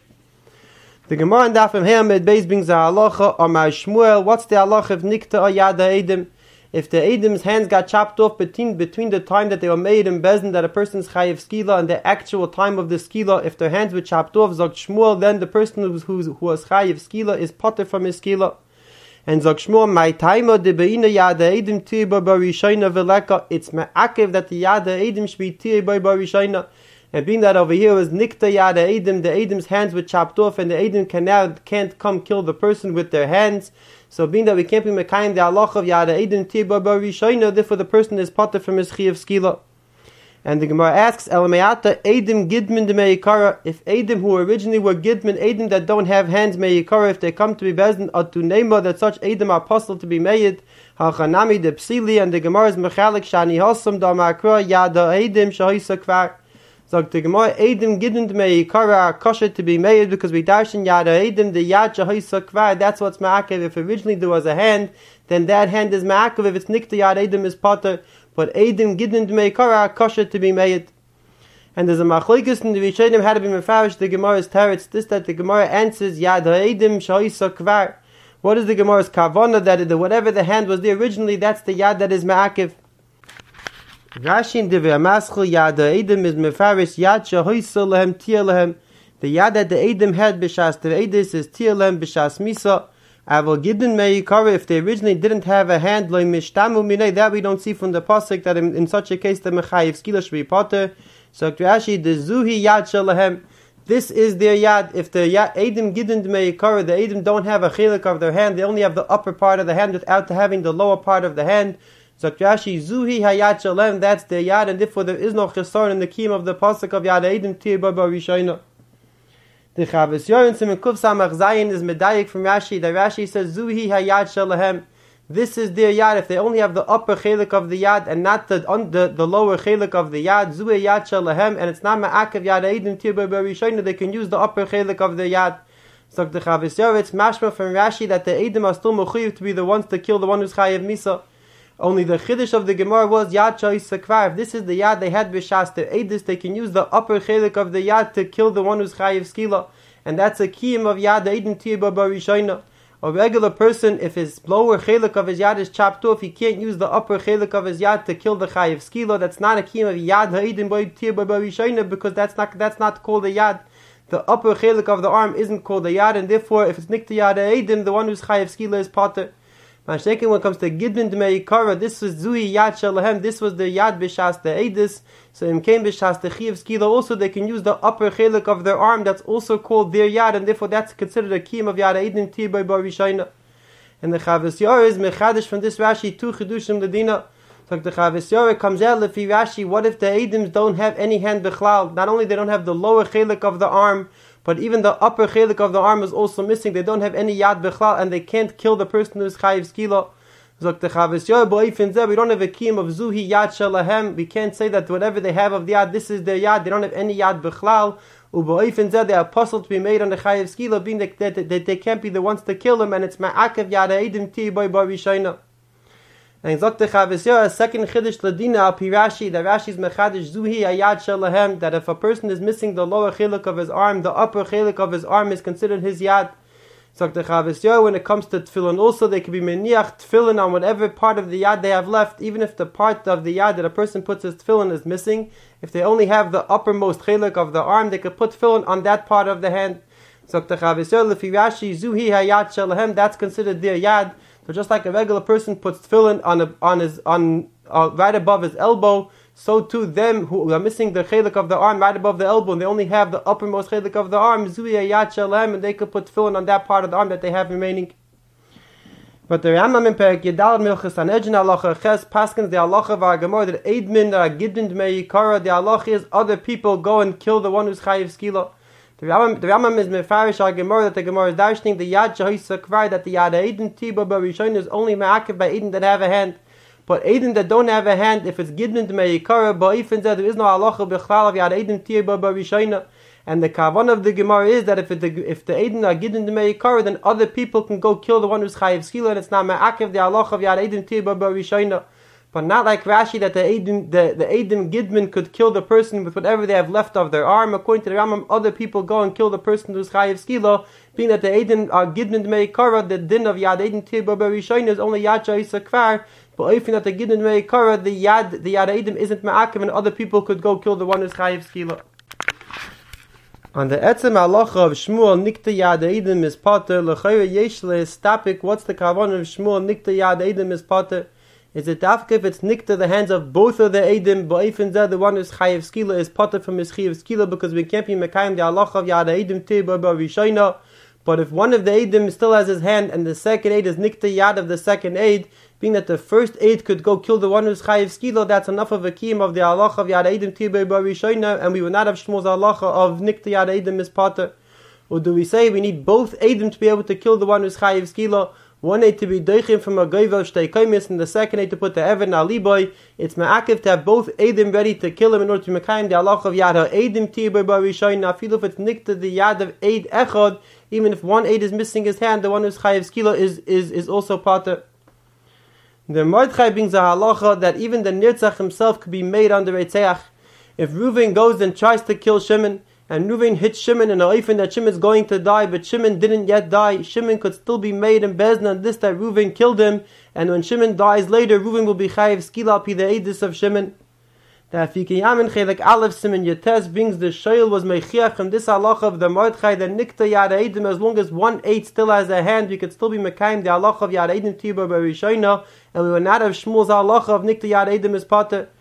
Speaker 3: The Gemara in Daf Hamid Beis brings the halacha Amar Shmuel. What's the halacha of Nikta Yad Eidim? If the Edim's hands got chopped off between the time that they were made in Bezdin, that a person's chayiv skila, and the actual time of the skila, if their hands were chopped off, Zog Shmuel, then the person who was chayiv skila is potter from his skila. And Zog Shmuel, my taima de beina yada edim tiyei bar rishayna veleka. It's me'akev that the yada edim should be tiyei bar rishayna. And being that over here was nikta yada edim, the edim's hands were chopped off, and the edim can't come kill the person with their hands. So being that we can't be mekayim the halacha of yada edim tiyei bar rishayna, therefore the person is potter from his chiyuv skila. And the Gemara asks, Elamayata edim gidmin de meikara. If edim who originally were gidmin, edim that don't have hands meikara, if they come to be bezdin atu nema, that such edim are possible to be made, halchanami de psili. And the Gemara is mechalik shani hasam da makra yada edim shahisa kvar. So the Gemara edim gidmin de meikara are kosher to be made because we darshan yada edim the yad shahisa kvar. That's what's ma'akev. If originally there was a hand, then that hand is ma'akev. If it's nikta yada edim is potter. But Eidim Gidin Dmeikara kosher to be made. And there's a machlokes in the Rishonim how to be mefarish the Gemara's teretz. This that the Gemara answers Yad Eidim Sha'isa Kvar. What is the Gemara's kavana that whatever the hand was there originally, that's the Yad that is ma'akiv. Rashi in Divrei Maschil Yad Eidim is mefarish Yad Sha'isa Lehem Tia Lehem. The Yad that the Eidim had b'shas the Eidis is Tia Lehem b'shas Misa. Avol Gidin Meikara, if they originally didn't have a hand, like Mishtamu Minei, that we don't see from the pasuk that in such a case the Mechayiv Skila should be potter. So Rashi, the Zuhi Yad Shalahem, this is their Yad. If the Eidim Gidin Meikara, the Eidim don't have a chilik of their hand, they only have the upper part of the hand without having the lower part of the hand. So Rashi, Zuhi Hayat Shalahem, that's their Yad, and therefore there is no chesar in the kiyum of the pasuk of Yad Eidim Tiyei Bar Rishayna. The Chavis Yorin Simen Kuf Samach Zayin is medayik from Rashi. The Rashi says Zuhi Hayad Shalahem. This is their yad. If they only have the upper chelik of the yad and not the lower chelik of the yad, Zuhi Yad Shalahem, and it's not ma'akev Yad Eidim Tiyei Bar Rishayna, they can use the upper chelik of the yad. So the Chavis Yorin, it's mashma from Rashi that the Eidim are still mechuyev to be the ones to kill the one who's chayiv misa. Only the chiddush of the Gemara was Yad Sha'isa Kvar. If this is the Yad they had b'shas the Eidis, they can use the upper chelik of the Yad to kill the one who's chayiv skila. And that's a kiyum of Yad Eidim Tiyei Bar Rishayna. A regular person, if his lower chelik of his Yad is chopped off, he can't use the upper chelik of his Yad to kill the chayiv skila. That's not a kiyum of Yad Eidim Tiyei Bar Rishayna because that's not called a Yad. The upper chelik of the arm isn't called a Yad, and therefore if it's nikta Yad Eidim, the one who's chayiv skila is potter. When it comes to Gidmin Dmeikara, this was Zuhi Yad Shalahem, this was the Yad B'shas the Eidis, so in Kain B'shas the Chiyav Skila, also they can use the upper chelik of their arm, that's also called their Yad, and therefore that's considered a kiyum of Yad Eidim Tiyei Bar Rishayna. And the Chavis Yor is Mechadish from this Rashi, two Chidushim Ladina. So the Chavis Yor comes out, Lefi Rashi, what if the Eidims don't have any hand B'chlal? Not only they don't have the lower chelik of the arm, but even the upper chelik of the arm is also missing. They don't have any yad bechlal, and they can't kill the person who is chayiv skila. Zok the Chavis Yoel b'oifin zeh, we don't have a kiyum of zuhi yad shalahem. We can't say that whatever they have of the yad, this is their yad. They don't have any yad bechlal. U'b'oifin zeh, they are puzzled to be made on the chayiv skila, being that they can't be the ones to kill him, and it's ma'akev yad ha'edim ti boy bar rishayna. And Zok the Chavis Yoel, a second chiddush ladina al pi Rashi, that Rashi's mechadish zuhi yad shalahem, that if a person is missing the lower chiluk of his arm, the upper chiluk of his arm is considered his yad. When it comes to tefillin also, they can be meniach tefillin on whatever part of the yad they have left, even if the part of the yad that a person puts his tefillin is missing. If they only have the uppermost chelik of the arm, they could put tefillin on that part of the hand. That's considered their yad. So just like a regular person puts tefillin on right above his elbow, so too them who are missing the chelik of the arm right above the elbow, and they only have the uppermost chelik of the arm, zuya yad shalem, and they could put tefillin on that part of the arm that they have remaining. But the Rambam in Perek Yedal Milchus Sanhedrin halacha ches paskins the halacha v'agamor that eidmin that are gidin meikara, the halacha is other people go and kill the one who's chayiv skila. The Rambam is mefarish agamor that the Gemara is dashing the yad shahoisa kvar, that the yad eidin tiba b'rishon is only ma'akev by eidin that have a hand. But Eidin that don't have a hand, if it's Gidmin to Meikara, Ba'ifin said there is no halacha b'chlal of Yad Eidin Tirba B'Rishayna. And the kavan of the Gemara is that if the Eidin are Gidmin to Meikara, then other people can go kill the one who's Chayiv Skila, and it's not Ma'akev the halacha of Yad Eidin Tirba B'Rishayna. But not like Rashi that the Eidim Gidmin could kill the person with whatever they have left of their arm. According to the Rambam, other people go and kill the person who's Chayiv Skila, being that the Eidim are Gidmin to Meikara, the din of Yad Eidin Tirba B'Rishayna is only Yad Sha'isa Kvar. But if that the Gidin Meikara, the Yad Eidim isn't Ma'akev, and other people could go kill the one who's Chayiv Skila. On the Etzem halacha of Shmuel Nikta Yad Eidim is Pater, L'chayra Yesh Le'estapik, what's the kavan of Shmuel Nikta Yad Eidim is Pater? Is it dafka if it's Nikta the hands of both of the Eidim, but if the one who's Chayiv Skila is Pater from his Chayiv Skila, because we can't be Mekayim the halacha of Yad Eidim Tirba B'Rishayna. But if one of the Eidim still has his hand, and the second Eid is Nikta Yad of the second Eid, being that the first Eid could go kill the one who's Chayiv Skila, that's enough of a kiyum of the halacha of Yad Eidim Tirba B'Rishayna, and we would not have Shmuel's halacha of Nikta Yad Eidim is Pater. Or do we say we need both Eidim to be able to kill the one who's Chayiv Skila? One Eid to be doichim from a goyvel shtei kaimis, and the second Eid to put the Evan aliboy. It's ma'akiv to have both Eidim ready to kill him in order to mekayim the halacha of Yad Eidim Tirba B'Rishayna. Feel if it's Nikta the Yad of Eid Echad, even if one Eid is missing his hand, the one who's Chayiv Skila is also Pater. The Mordechai brings a halacha that even the Nirtzach himself could be made under Eitzeach. If Reuven goes and tries to kill Shimon, and Reuven hits Shimon in a oifen that Shimon is going to die, but Shimon didn't yet die, Shimon could still be made in Bezna on this that Reuven killed him, and when Shimon dies later, Reuven will be Chayiv Skila pi the Eidus of Shimon. The Afikayamin Chelek Aleph Simon Yetes brings the Shoyl was Mechiach from this halacha of the Mordechai that Nikta Yad Eidim, as long as one Eid still has a hand, we could still be Mekayim the halacha of Yad Eidim Tirba B'Rishayna, and we would not have Shmuel's halacha of Nikta Yad Eidim as Pater.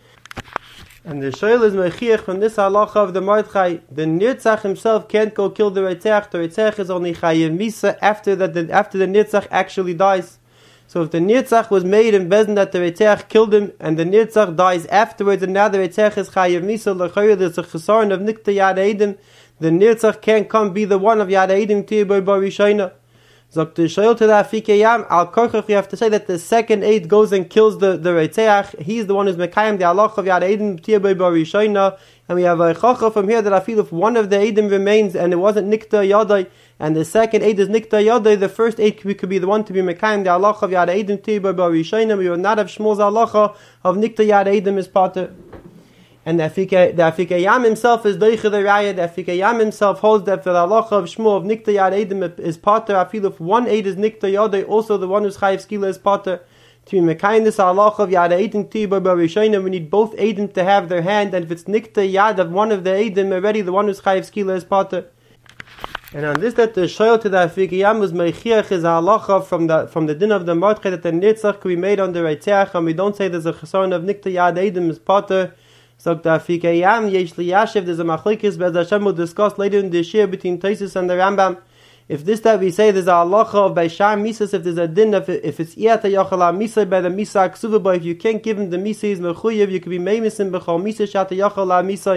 Speaker 3: And the Shoyl is Mechiach from this halacha of the Mordechai. The Nirtzach himself can't go kill the Reitzach. The Reitzach is only Chayiv Misa after the Nirtzach actually dies. So if the Nirtzach was made in Bezin that the Reitzach killed him, and the Nirtzach dies afterwards, and now the Reitzach is Chayiv Misa, l'chayr there's a chesaron of Nikta Yad Eidim, the Nirtzach can't come be the one of Yad Eidim Tirba B'Rishayna. Zok the Shoyl to the Afikayam, al Korchach, we have to say that the second Eid goes and kills the Reitzach. He's the one who's Mekayim the halacha of Yad Eidim Tirba B'Rishayna. And we have a Chacha from here that I feel if one of the Eidim remains and it wasn't Nikta Yadai, and the second Eid is Nikta Yadai, the first Eid could be the one to be Mekayim the halacha of Yad Eidim Tirba B'Rishayna. We would not have Shmuel's halacha of Nikta Yad Eidim as Pater. And the Afikayam himself is Doiche the Raya. The Afikayam himself holds that for the halacha of Shmuel of Nikta Yad Eidim is Pater. I feel if one Eid is Nikta Yadai, also the one who's Chayiv Skila is Pater. To be Mekayim this halacha of Yad Eidim Tirba B'Rishayna, we need both Eidim to have their hand, and if it's Nikta Yad of one of the Eidim already, the one who's Chayiv Skila is Pater. And on this that the Shoyl to the Afikayam was Mechiach is a halacha from the din of the Mordechai that the Nirtzach could be made on the Reitzach, and we don't say there's a chesaron of Nikta Yad Eidim is Pater. So the Afikayam Yesh Liyashiv, there's a machlokes Be'ez Hashem will discuss later in the shir between Tosfos and the Rambam. If this that we say there's a halacha of Baishar Misas, if there's a din if it's Iyata Yachala Misa by the Misa Ksuva, but if you can't give him the Misa is Mechuyev, you could be Meimis in Bechol Misa Shata Yachala Misa.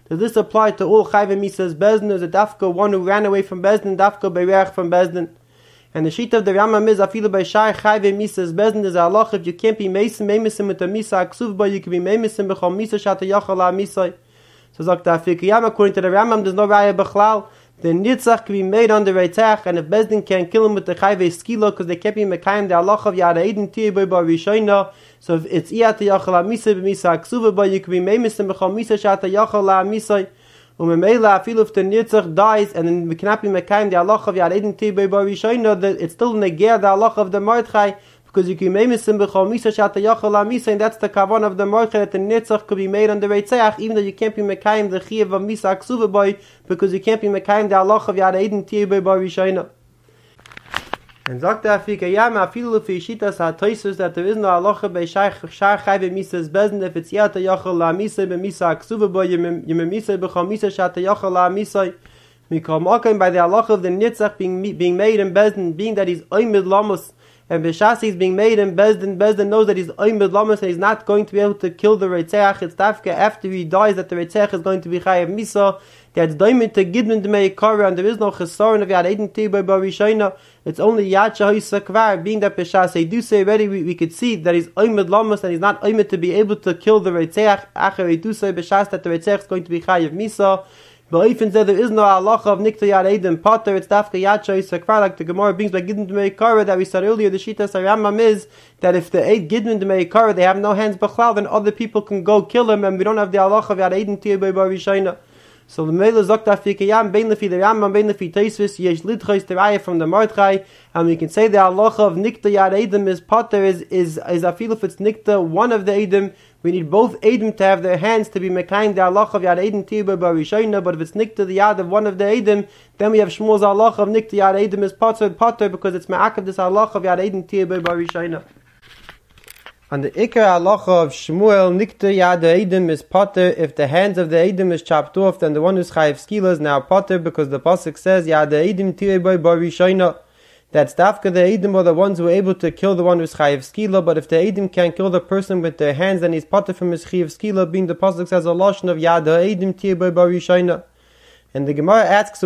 Speaker 3: Does this apply to all Chayve Misas Bezdin? Is it Dafka one who ran away from Bezdin, Dafka Bereach from Bezdin? And the sheet of the Rambam is Afilu by Shai Chayve Misas Bezdin is Allah. If you can't be Meisim with the Misa Aksuv, but you can be Meisim b'chol Misa Shata Yachala Misai. So Zok Tafikiyam, according to the Rambam, there's no Raya B'chlal. The Nitzach can be made on the Reitach, and if Bezdin can't kill him with the Chayve Skila, because they can't be Mekayim the Allah of Yada Eden Tiyah Bar Rishayna. So if it's Iyata Yachala Misai b'Misa Aksuv, but you can be Meisim b'chol Misa Shata Yachala Misai. Umemela, I feel if the Nitzach dies and then we cannot be Mekayim the Allah of Yad Eden Tibay Bar Rishayna, that it's still Neger the Allah of the Mordechai, because you can be Meisim b'chol Misa Shata Yachal Misa, and that's the Kavan of the Mordechai, that the Nitzach could be made on the Reitzeach, even though you can't be Mekayim the Chiyuv of Misa Aksuva Boy, because you can't be Mekayim the Allah of Yad Eden Tibay Bar Rishayna. And Zok Tafikiyam, I feel if Yishitas HaToisus that there is no halacha by Shar Chayve Misas Bezdin, if it's Yata Yachal La Misa b'Misa Aksuva Boy, Yem Misa b'chol Misa Shata Yachal La Misa. We come by the halacha of the Nitzach being made in Bezdin, being that he's Oymid Lamus, and B'Shas he's being made in Bezdin. Bezdin knows that he's Oymid Lamus and he's not going to be able to kill the Reitzeach. It's Tafka after he dies that the Reitzeach is going to be Chayav Misa. That's Daimit to Gidman to Meikara, and there is no Chesaron of Yad Eden Tibay Bar Rishayna. It's only Yacha Hoysakvar, being that B'Shas they do say already, we could see that he's Oymid Lamus and he's not Oymid to be able to kill the Reitzeach. Acher they do say B'Shas that the Reitzeach is going to be Chayav Misa. But even said there is no halacha of Nikta Yad Eden Potter, it's Dafka Yacha Hoysakvar, like the Gemara brings by Gidman to Meikara that we said earlier. The Shita Sarambam is that if the eight Gidman to Meikara they have no hands B'chlal, then other people can go kill him, and we don't have the halacha of Yad Eden Tibay Bar Rishayna. So the Mele Zok Tafikiyam, Bein Lefi the Rambam, Bein Lefi Teisvis, Yesh Lidchos Teraya from the Mordechai, and we can say the halacha of Nikta Yad Edom is Potter, is I feel if it's Nikta, one of the Edom, we need both Edom to have their hands to be Mekayim the halacha of Yad Edom Tibay Bar Rishayna, but if it's Nikta the Yad of one of the Edom, then we have Shmuel's halacha of Nikta Yad Edom is Potter, because it's Ma'akav this halacha of Yad Edom Tibay Bar Rishayna. And the Iker halacha of Shmuel, Nikta Yad Edom is Potter. If the hands of the Edom is chopped off, then the one who's Chayiv Skila is now Potter, because the Pasuk says, Yad Edom Tirei Bar Rishayna. That's Dafka the Edom are the ones who are able to kill the one who's Chayiv Skila, but if the Edom can't kill the person with their hands, then he's Potter from his Chayiv Skila, being the Pasuk says a lashon of Yad Edom Tirei Bar Rishayna. And the Gemara asks,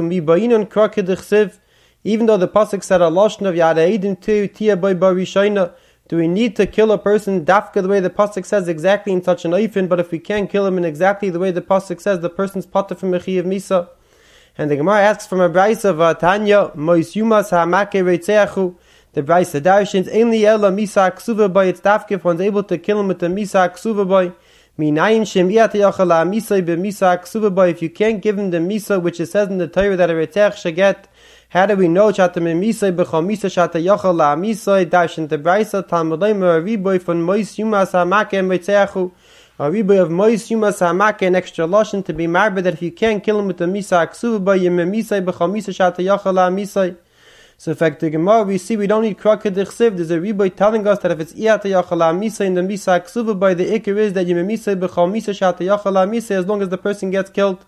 Speaker 3: even though the Pasuk said a lashon of Yad Edom Tirei Bar Rishayna, do we need to kill a person dafka the way the pasuk says exactly in such an oifin? But if we can't kill him in exactly the way the pasuk says, the person's potter from mechiv misa. And the Gemara asks from a brayso of Tanya, Mois Yumas Hamake Reitzeachu. The brayso darshins only ela misa aksuva boy. It's dafka if one's able to kill him with the misa aksuva boy. Minayin shem iyat yachala misa be misa aksuva boy. If you can't give him the misa, which it says in the Torah that a reitzeach should get. How do we know Shata Misai b'chol Misa Shata Yachal La Misai Darshan the Brayso Talmudayim a riboy from Mois Yumas Hamake and Reitzeachu, a riboy of Mois Yumas Hamake, an extra lashon to be married that if you can't kill him with the Misa Aksuva by Yem Misai b'chol Misa Shata Yachal La Misai. So in fact the Gemara we see we don't need Kraka D'chsiv. There's a riboy telling us that if it's Iyata Yachal La Misai in the Misa Aksuva by the Iker is that Yem Misai b'chol Misa Shata Yachal La Misai as long as the person gets killed.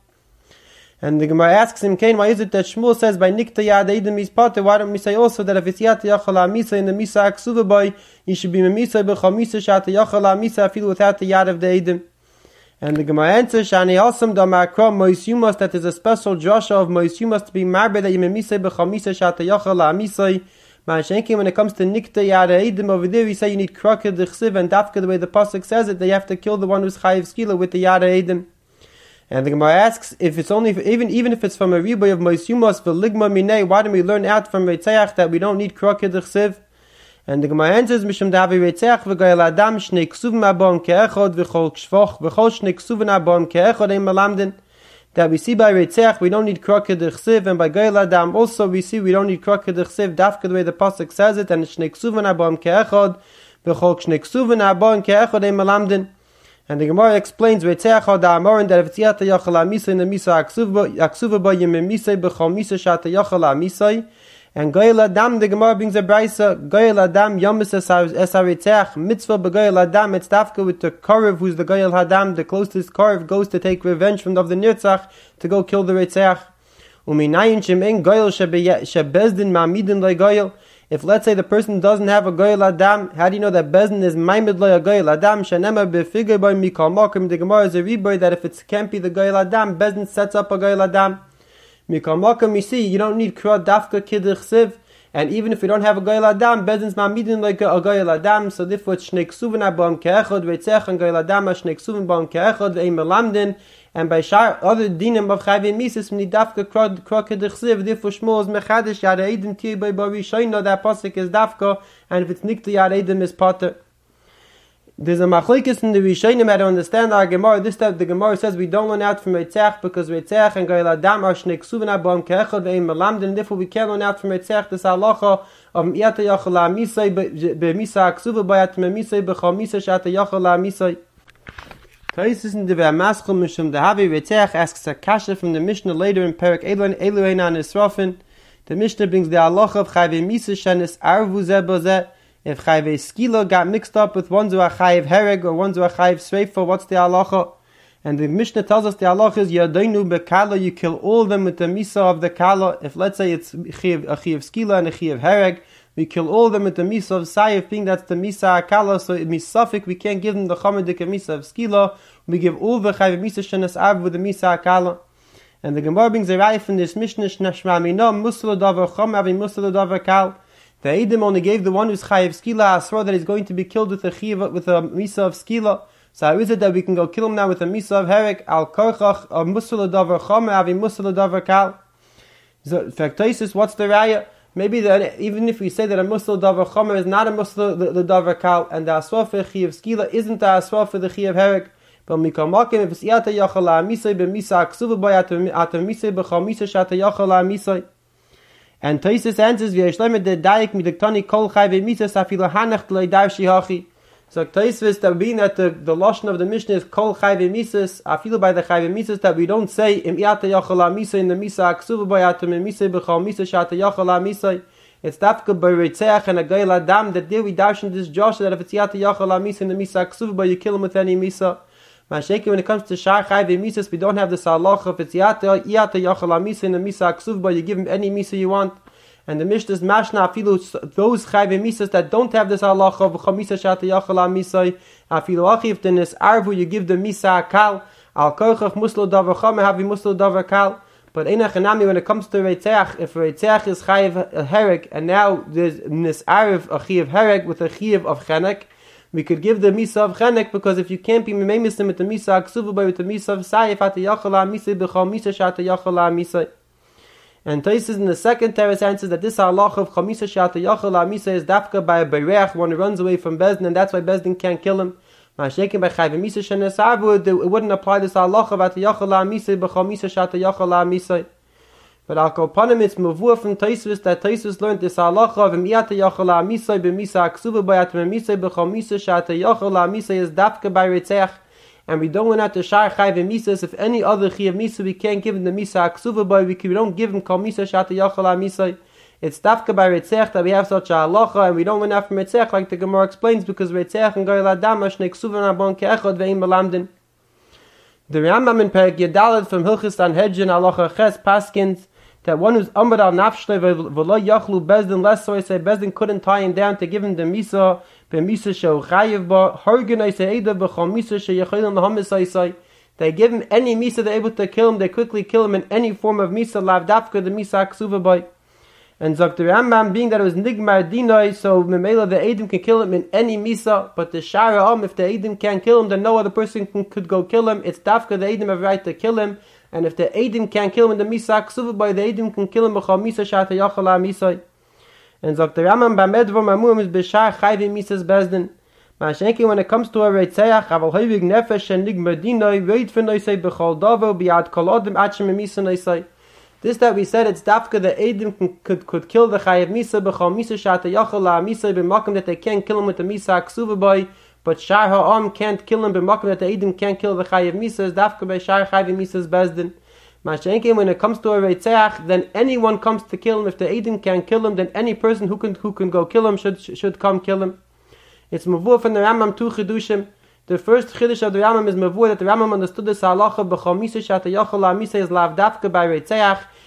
Speaker 3: And the Gemara asks him, Cain, why is it that Shmuel says by Nikta Yad Edom is Potter? Why don't we say also that if it's Yat Yachal Misa in the Misa Aksuva boy, you should be Misa b'chol Misa Shata Yachal Misa feel without the Yad of the Edom? And the Gemara answers, Shani Asam da Makra Mois Yumas, that is a special drasha of Mois Yumas to be married that you Misa b'chol Misa Shata Yachal Misa. Mashenki, when it comes to Nikta Yad Edom over there, we say you need Kraka D'chsiv, and Dafka the way the pasuk says it, they have to kill the one who's Chayiv Skila with the Yad Edom. And the Gemara asks, if it's only even if it's from a riboy of Mois Yumas v'ligma minei, why don't we learn out from Reitzeach that we don't need Kraka D'chsiv? And the Gemara answers, Mishum davi Reitzeach v'goyel adam shnei ksuvim abom ke'echod v'chol kshvoch v'chol shnei ksuvim abom ke'echod ein malamdin. That we see by Reitzeach we don't need Kraka D'chsiv, and by goyel adam also we see we don't need Kraka D'chsiv dafka the way the pasuk says it, and shnei ksuvim abom ke'echod v'chol shnei ksuvim abom ke'echod ein malamdin. And the Gemara explains Reitzeach ha'da'amorin that if it's Yata Yachal Misa in the Misa Aksuva ba Yem Misai b'chol Misa Shata Yachal Misai. And Goyel Adam, the Gemara brings a brayso, Goyel Adam Yamis es ha'Reitzeach mitzvah b'Goyel Adam. It's dafka with the Korev, who's the Goyel Adam, the closest Korev, goes to take revenge from the Nirtzach to go kill the Reitzeach. Uminayin shem en Goyel shebezdin ma'amidin le Goyel. If let's say the person doesn't have a goyel adam, how do you know that Bezdin is maimed lo a goyel adam? Shenema befigure by mikal makom. The Gemara is a reboy that if it can't be the goyel adam, Bezdin sets up a goyel adam. Mikal makom, you see, you don't need kra dafka kidduch siv. And even if we don't have a goyel adam, Bezdin's ma'amidin like a goyel adam. So therefore it's shnei ksuvin abam ke'echod v'etzech and goyel adam shnei ksuvin abam ke'echod ve'im melamdin. And by shar other dinim of chayve mises from the dafka kroked chsiv, therefore Shmuel is mechadish yad eidim tiyei by bari shayna, that pasuk is dafka, and if it's nikta yad eidim is potter. There's a machlokes in the Rishonim how to understand our Gemara. This time the Gemara says we don't learn out from Reitzach because Reitzach and Goyel Adam are shnei ksuvin abam ke'echad ve'im melamdin, and therefore we can't learn out from Reitzach this halacha of mi'ata yachal ha'misai be'misa ha'ksuva b'yat me'misai b'chal misa she'ata yachal ha'misai. Taisus in the Maschel Mishum the Havi Reitzach asks a kasha from the Mishnah later in Perek Elon Eluena Nisrafin. The Mishnah brings the halacha of chayve misa shenis arvu zeh bozeh. If chayve skila got mixed up with one zu a chayv hereg or one zu a chayv sreifa, what's the halacha? And the Mishnah tells us the halacha is yadainu bekala, you kill all of them with the misa of the kala. If let's say it's a chayv skila and a chayv hereg, we kill all of them with the misa of sayif, being that's the misa akala, so it means suffix, we can't give them the chamadik misa of skila, we give all the chayv misa shenas arv with the misa akala. And the Gemara brings a raya from this Mishnah, Shnashma Mina, Musala Davar Chom, Avi Musala Davar Kal. The Eidim only gave the one who's chayiv skila asra that he's going to be killed with a misa of skila. So how is it that we can go kill him now with a misa of herek al korchach of musala davar chama avi musala davar kal? So factosis, what's the raya? Maybe even if we say that a musala davar chama is not a musala the davar kal, and the asra for chayiv skila isn't the asra for the chayiv herek, but mikal makim if it's yata yachal ha'misay b'misa aksuva b'yata misay b'chal misa shata yachal ha'misay. And Taisus answers, "V'yishlemet de daik midaktani kol chayve misas afilu hanach leidar shihachi." So Taisus that being that the lashon of the Mishnah is kol chayve misas afilu by the chayve misas that we don't say im yata yachal misa in the misa aksuva b'yata misa b'chal misa shata yachal misa. It's dafka by Reitzach and a goyel adam that there we darshan this Josh that if it's yata yachal misa in the misa aksuva, you kill him with any misa. Masheke, when it comes to shar chayve misas, we don't have this halacha. If it's yata yachal misa in the misa aksuv, you give him any misa you want. And the Mishnah is mashna afilu those chayve misas that don't have this halacha of chamisa shata yachal misa afilu achiv denis arvu, you give the misa kal al kochach muslo davar chame havi muslo davar kal. But enach enami when it comes to Reitzach, if Reitzach is chayv herek and now there's nis arv a chiv herek with a chiv of chenek, we could give the misa of chenek, because if you can't be meimistim with the misa aksuva with the misa of sayif at the yachal misa b'chal misa shata yachal misa. And Taisus in the second teres answers that this halacha of chamisa shata yachal misa is dafka by a bereach, one who runs away from Bezdin, and that's why Bezdin can't kill him. Mashekin by chayv misa shenesavu, it wouldn't apply this halacha of at the yachal misa b'chal misa shata yachal misa. But al kopanim it's mavur from Taisus that Taisus learned this halacha of imiyata yachal ha'misay b'misa aksuva b'yat b'misay b'chal misa shata yachal ha'misay is dafka by Reitzach, and we don't want out to shar chayv misas. If any other chiyav misa we can't give him the misa aksuva by, we don't give him kol misa shata yachal ha'misay. It's dafka by Reitzach that we have such a halacha, and we don't want out from Reitzach like the Gemara explains, because Reitzach and goyel adam shnei ksuvin abon ke'echad ve'im melamdin. The Rambam in Perek Yedalad from Hilchis Sanhedrin halacha ches paskins that one who's amad al nafshle v'lo yachlu Bezdin, less so I say Bezdin couldn't tie him down to give him the misa b'misa sheu chayiv ba hargen I say eda b'chol misa sheyechilim l'hamis I say. They give him any misa they're able to kill him, they quickly kill him in any form of misa lav dafka the misa aksuva by. And Zok the Rambam, being that it was nigmar dinoi, so memela the edim can kill him in any misa, but the shara if the edim can't kill him, then no other person could go kill him. It's dafka the edim have right to kill him. And if the Eidim can't kill him in the Misa Aksuva by, the Eidim can kill him b'chal Misa Shata Yachal HaMisai. And Zok the Rambam Bamedvar Mamurim is B'shar Chayvi Misas Bezdin. Mashenki, when it comes to a Reitzach, Aval Hoivig Nefesh and Nigmar Dinoi, Reit Fin Noisei B'chal Davo, Biad Kol Odim Achem Misa Noisei. This that we said, it's dafka the Eidim could kill the Chayiv Misa b'chal Misa Shata Yachal HaMisai b'makom that they can't kill him with the Misa Aksuva by, but Shar Ha'am can't kill him b'makom that the Eidim can't kill the Chayiv Misa, is dafka by Shar Chayiv Misa's Bezdin. Mashenki, when it comes to a Reitzach, then anyone comes to kill him. If the Eidim can't kill him, then any person who can go kill him should come kill him. It's mavur from the Rambam two chidushim. The first chidush of the Rambam is mavur that the Rambam understood this halacha b'chol misa shata yachol ha'misa is lav dafka by Reitzach.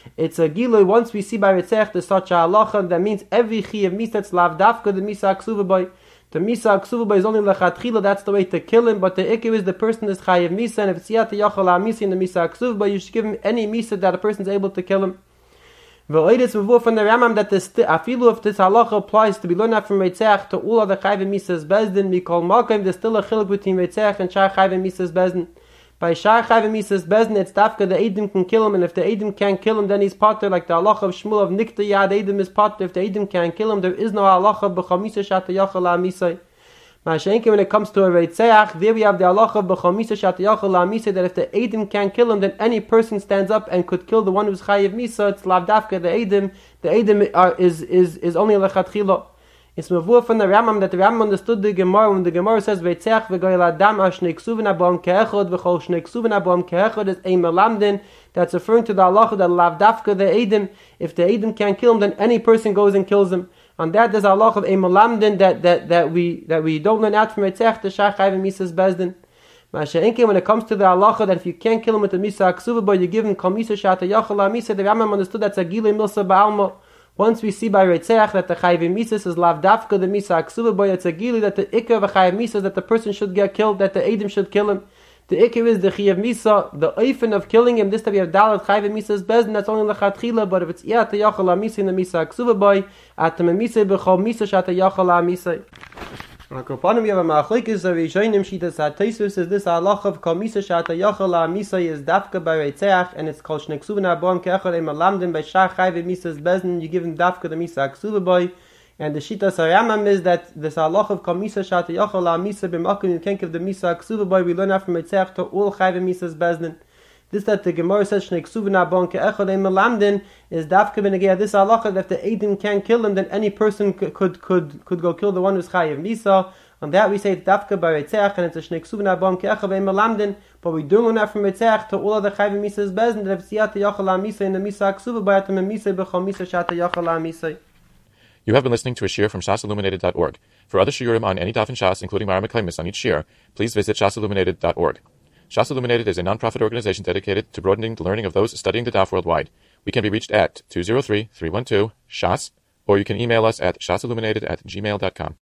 Speaker 3: It's a gilui. Once we see by Ritzech there's such a halacha, that means every chiyav misa that's lav dafka the misa aksuva boy. The misa aksuva boy is only lechatchila. That's the way to kill him. But the ikkiv is the person is chayav misa, and if it's yata yachal misa in the misa aksuva boy, you should give him any misa that a person is able to kill him. V'oidis mevur from the Rambam that afilu if this halacha applies to be learned out from Ritzech to all other chayav misas bezdin, mikol malkim there's still a chiluk between Ritzech and shar chayav misas bezdin. By Shar Chayv Misas Bezdin, it's dafka the Eidim can kill him, and if the Eidim can't kill him, then he's potter, like the halacha of Shmuel of Nikta Yad Eidim is potter. If the Eidim can't kill him, there is no halacha b'chamisa shata yachal ha'misai. Ma'ashenke, when it comes to a Reitzeach, there we have the halacha of b'chamisa shata yachal ha'misai, that if the Eidim can't kill him, then any person stands up and could kill the one who's chayiv misa. It's lav dafka the Eidim. The Eidim is only lechatchila. It's mevur from the Rambam that the Rambam understood the Gemara when the Gemara says Veitzeach v'goyel adam ashnei ksuvin abam ke'echod v'chol shnei ksuvin abam ke'echod is ein melamdin. That's referring to the halacha that lav dafka the Eidim. If the Eidim can't kill him, then any person goes and kills him. On that there's a halacha of ein melamdin that we don't learn out from Veitzeach the shar chayv misas bezdin. Ma'ashenke, when it comes to the halacha that if you can't kill him with the misa aksuva, but you give him kol misa shata yachal ha'misai, the Rambam understood that's a gilui milsa ba'alma. Once we see by Reitzeach that the Chayiv Misas is lav dafka the Misa Aksuva boy, it's a gili that the Ikka of a Chayiv Misas that the person should get killed, that the Eidim should kill him. The Ikka is the Chayiv Misa, the Eifen of killing him. This time we have Dalet Chayiv Misas Bezdin, that's only Lechatchila, but if it's Yata Yachal HaMisa in the Misa Aksuva boy, Atam Misa B'chol Misa Shata Yachal HaMisa. Akapanim we have a machlekes of Rishonim Shitas HaTosfos says this halacha of kol misa shata yachal ha'misai is dafka by Reitzeach, and it's called shnei ksuvin abam ke'echad ein melamdin by shar chayv misas bezdin. You give him dafka the misa aksuva boy, and the Shitas HaRambam is that this halacha of kol misa shata yachal ha'misai b'makom you can't give the misa aksuva boy. We learn out from Reitzeach to all chayv misas bezdin. This that the Gemara says shnei ksuvin abam ke'echad ein melamdin is dafka b'negei this halacha that if the Eidim can't kill him, then any person could go kill the one who's chayiv misa. On that we say it's dafka by Reitzeach, and it's a shnei ksuvin abam ke'echad ein melamdin. But we do learn out from Reitzeach to all other chayiv misas bezdin that if siyata yachal ha'misai in the misa aksuva by atam misai b'chol misa shata yachal ha'misai.
Speaker 1: You have been listening to a shiur from shasilluminated.org. For other shiurim on any daf in Shas, including Mara Meklemis on each shiur, please visit shasilluminated.org. Shas Illuminated is a non-profit organization dedicated to broadening the learning of those studying the daf worldwide. We can be reached at 203-312-SHAS, or you can email us at shasilluminated@gmail.com.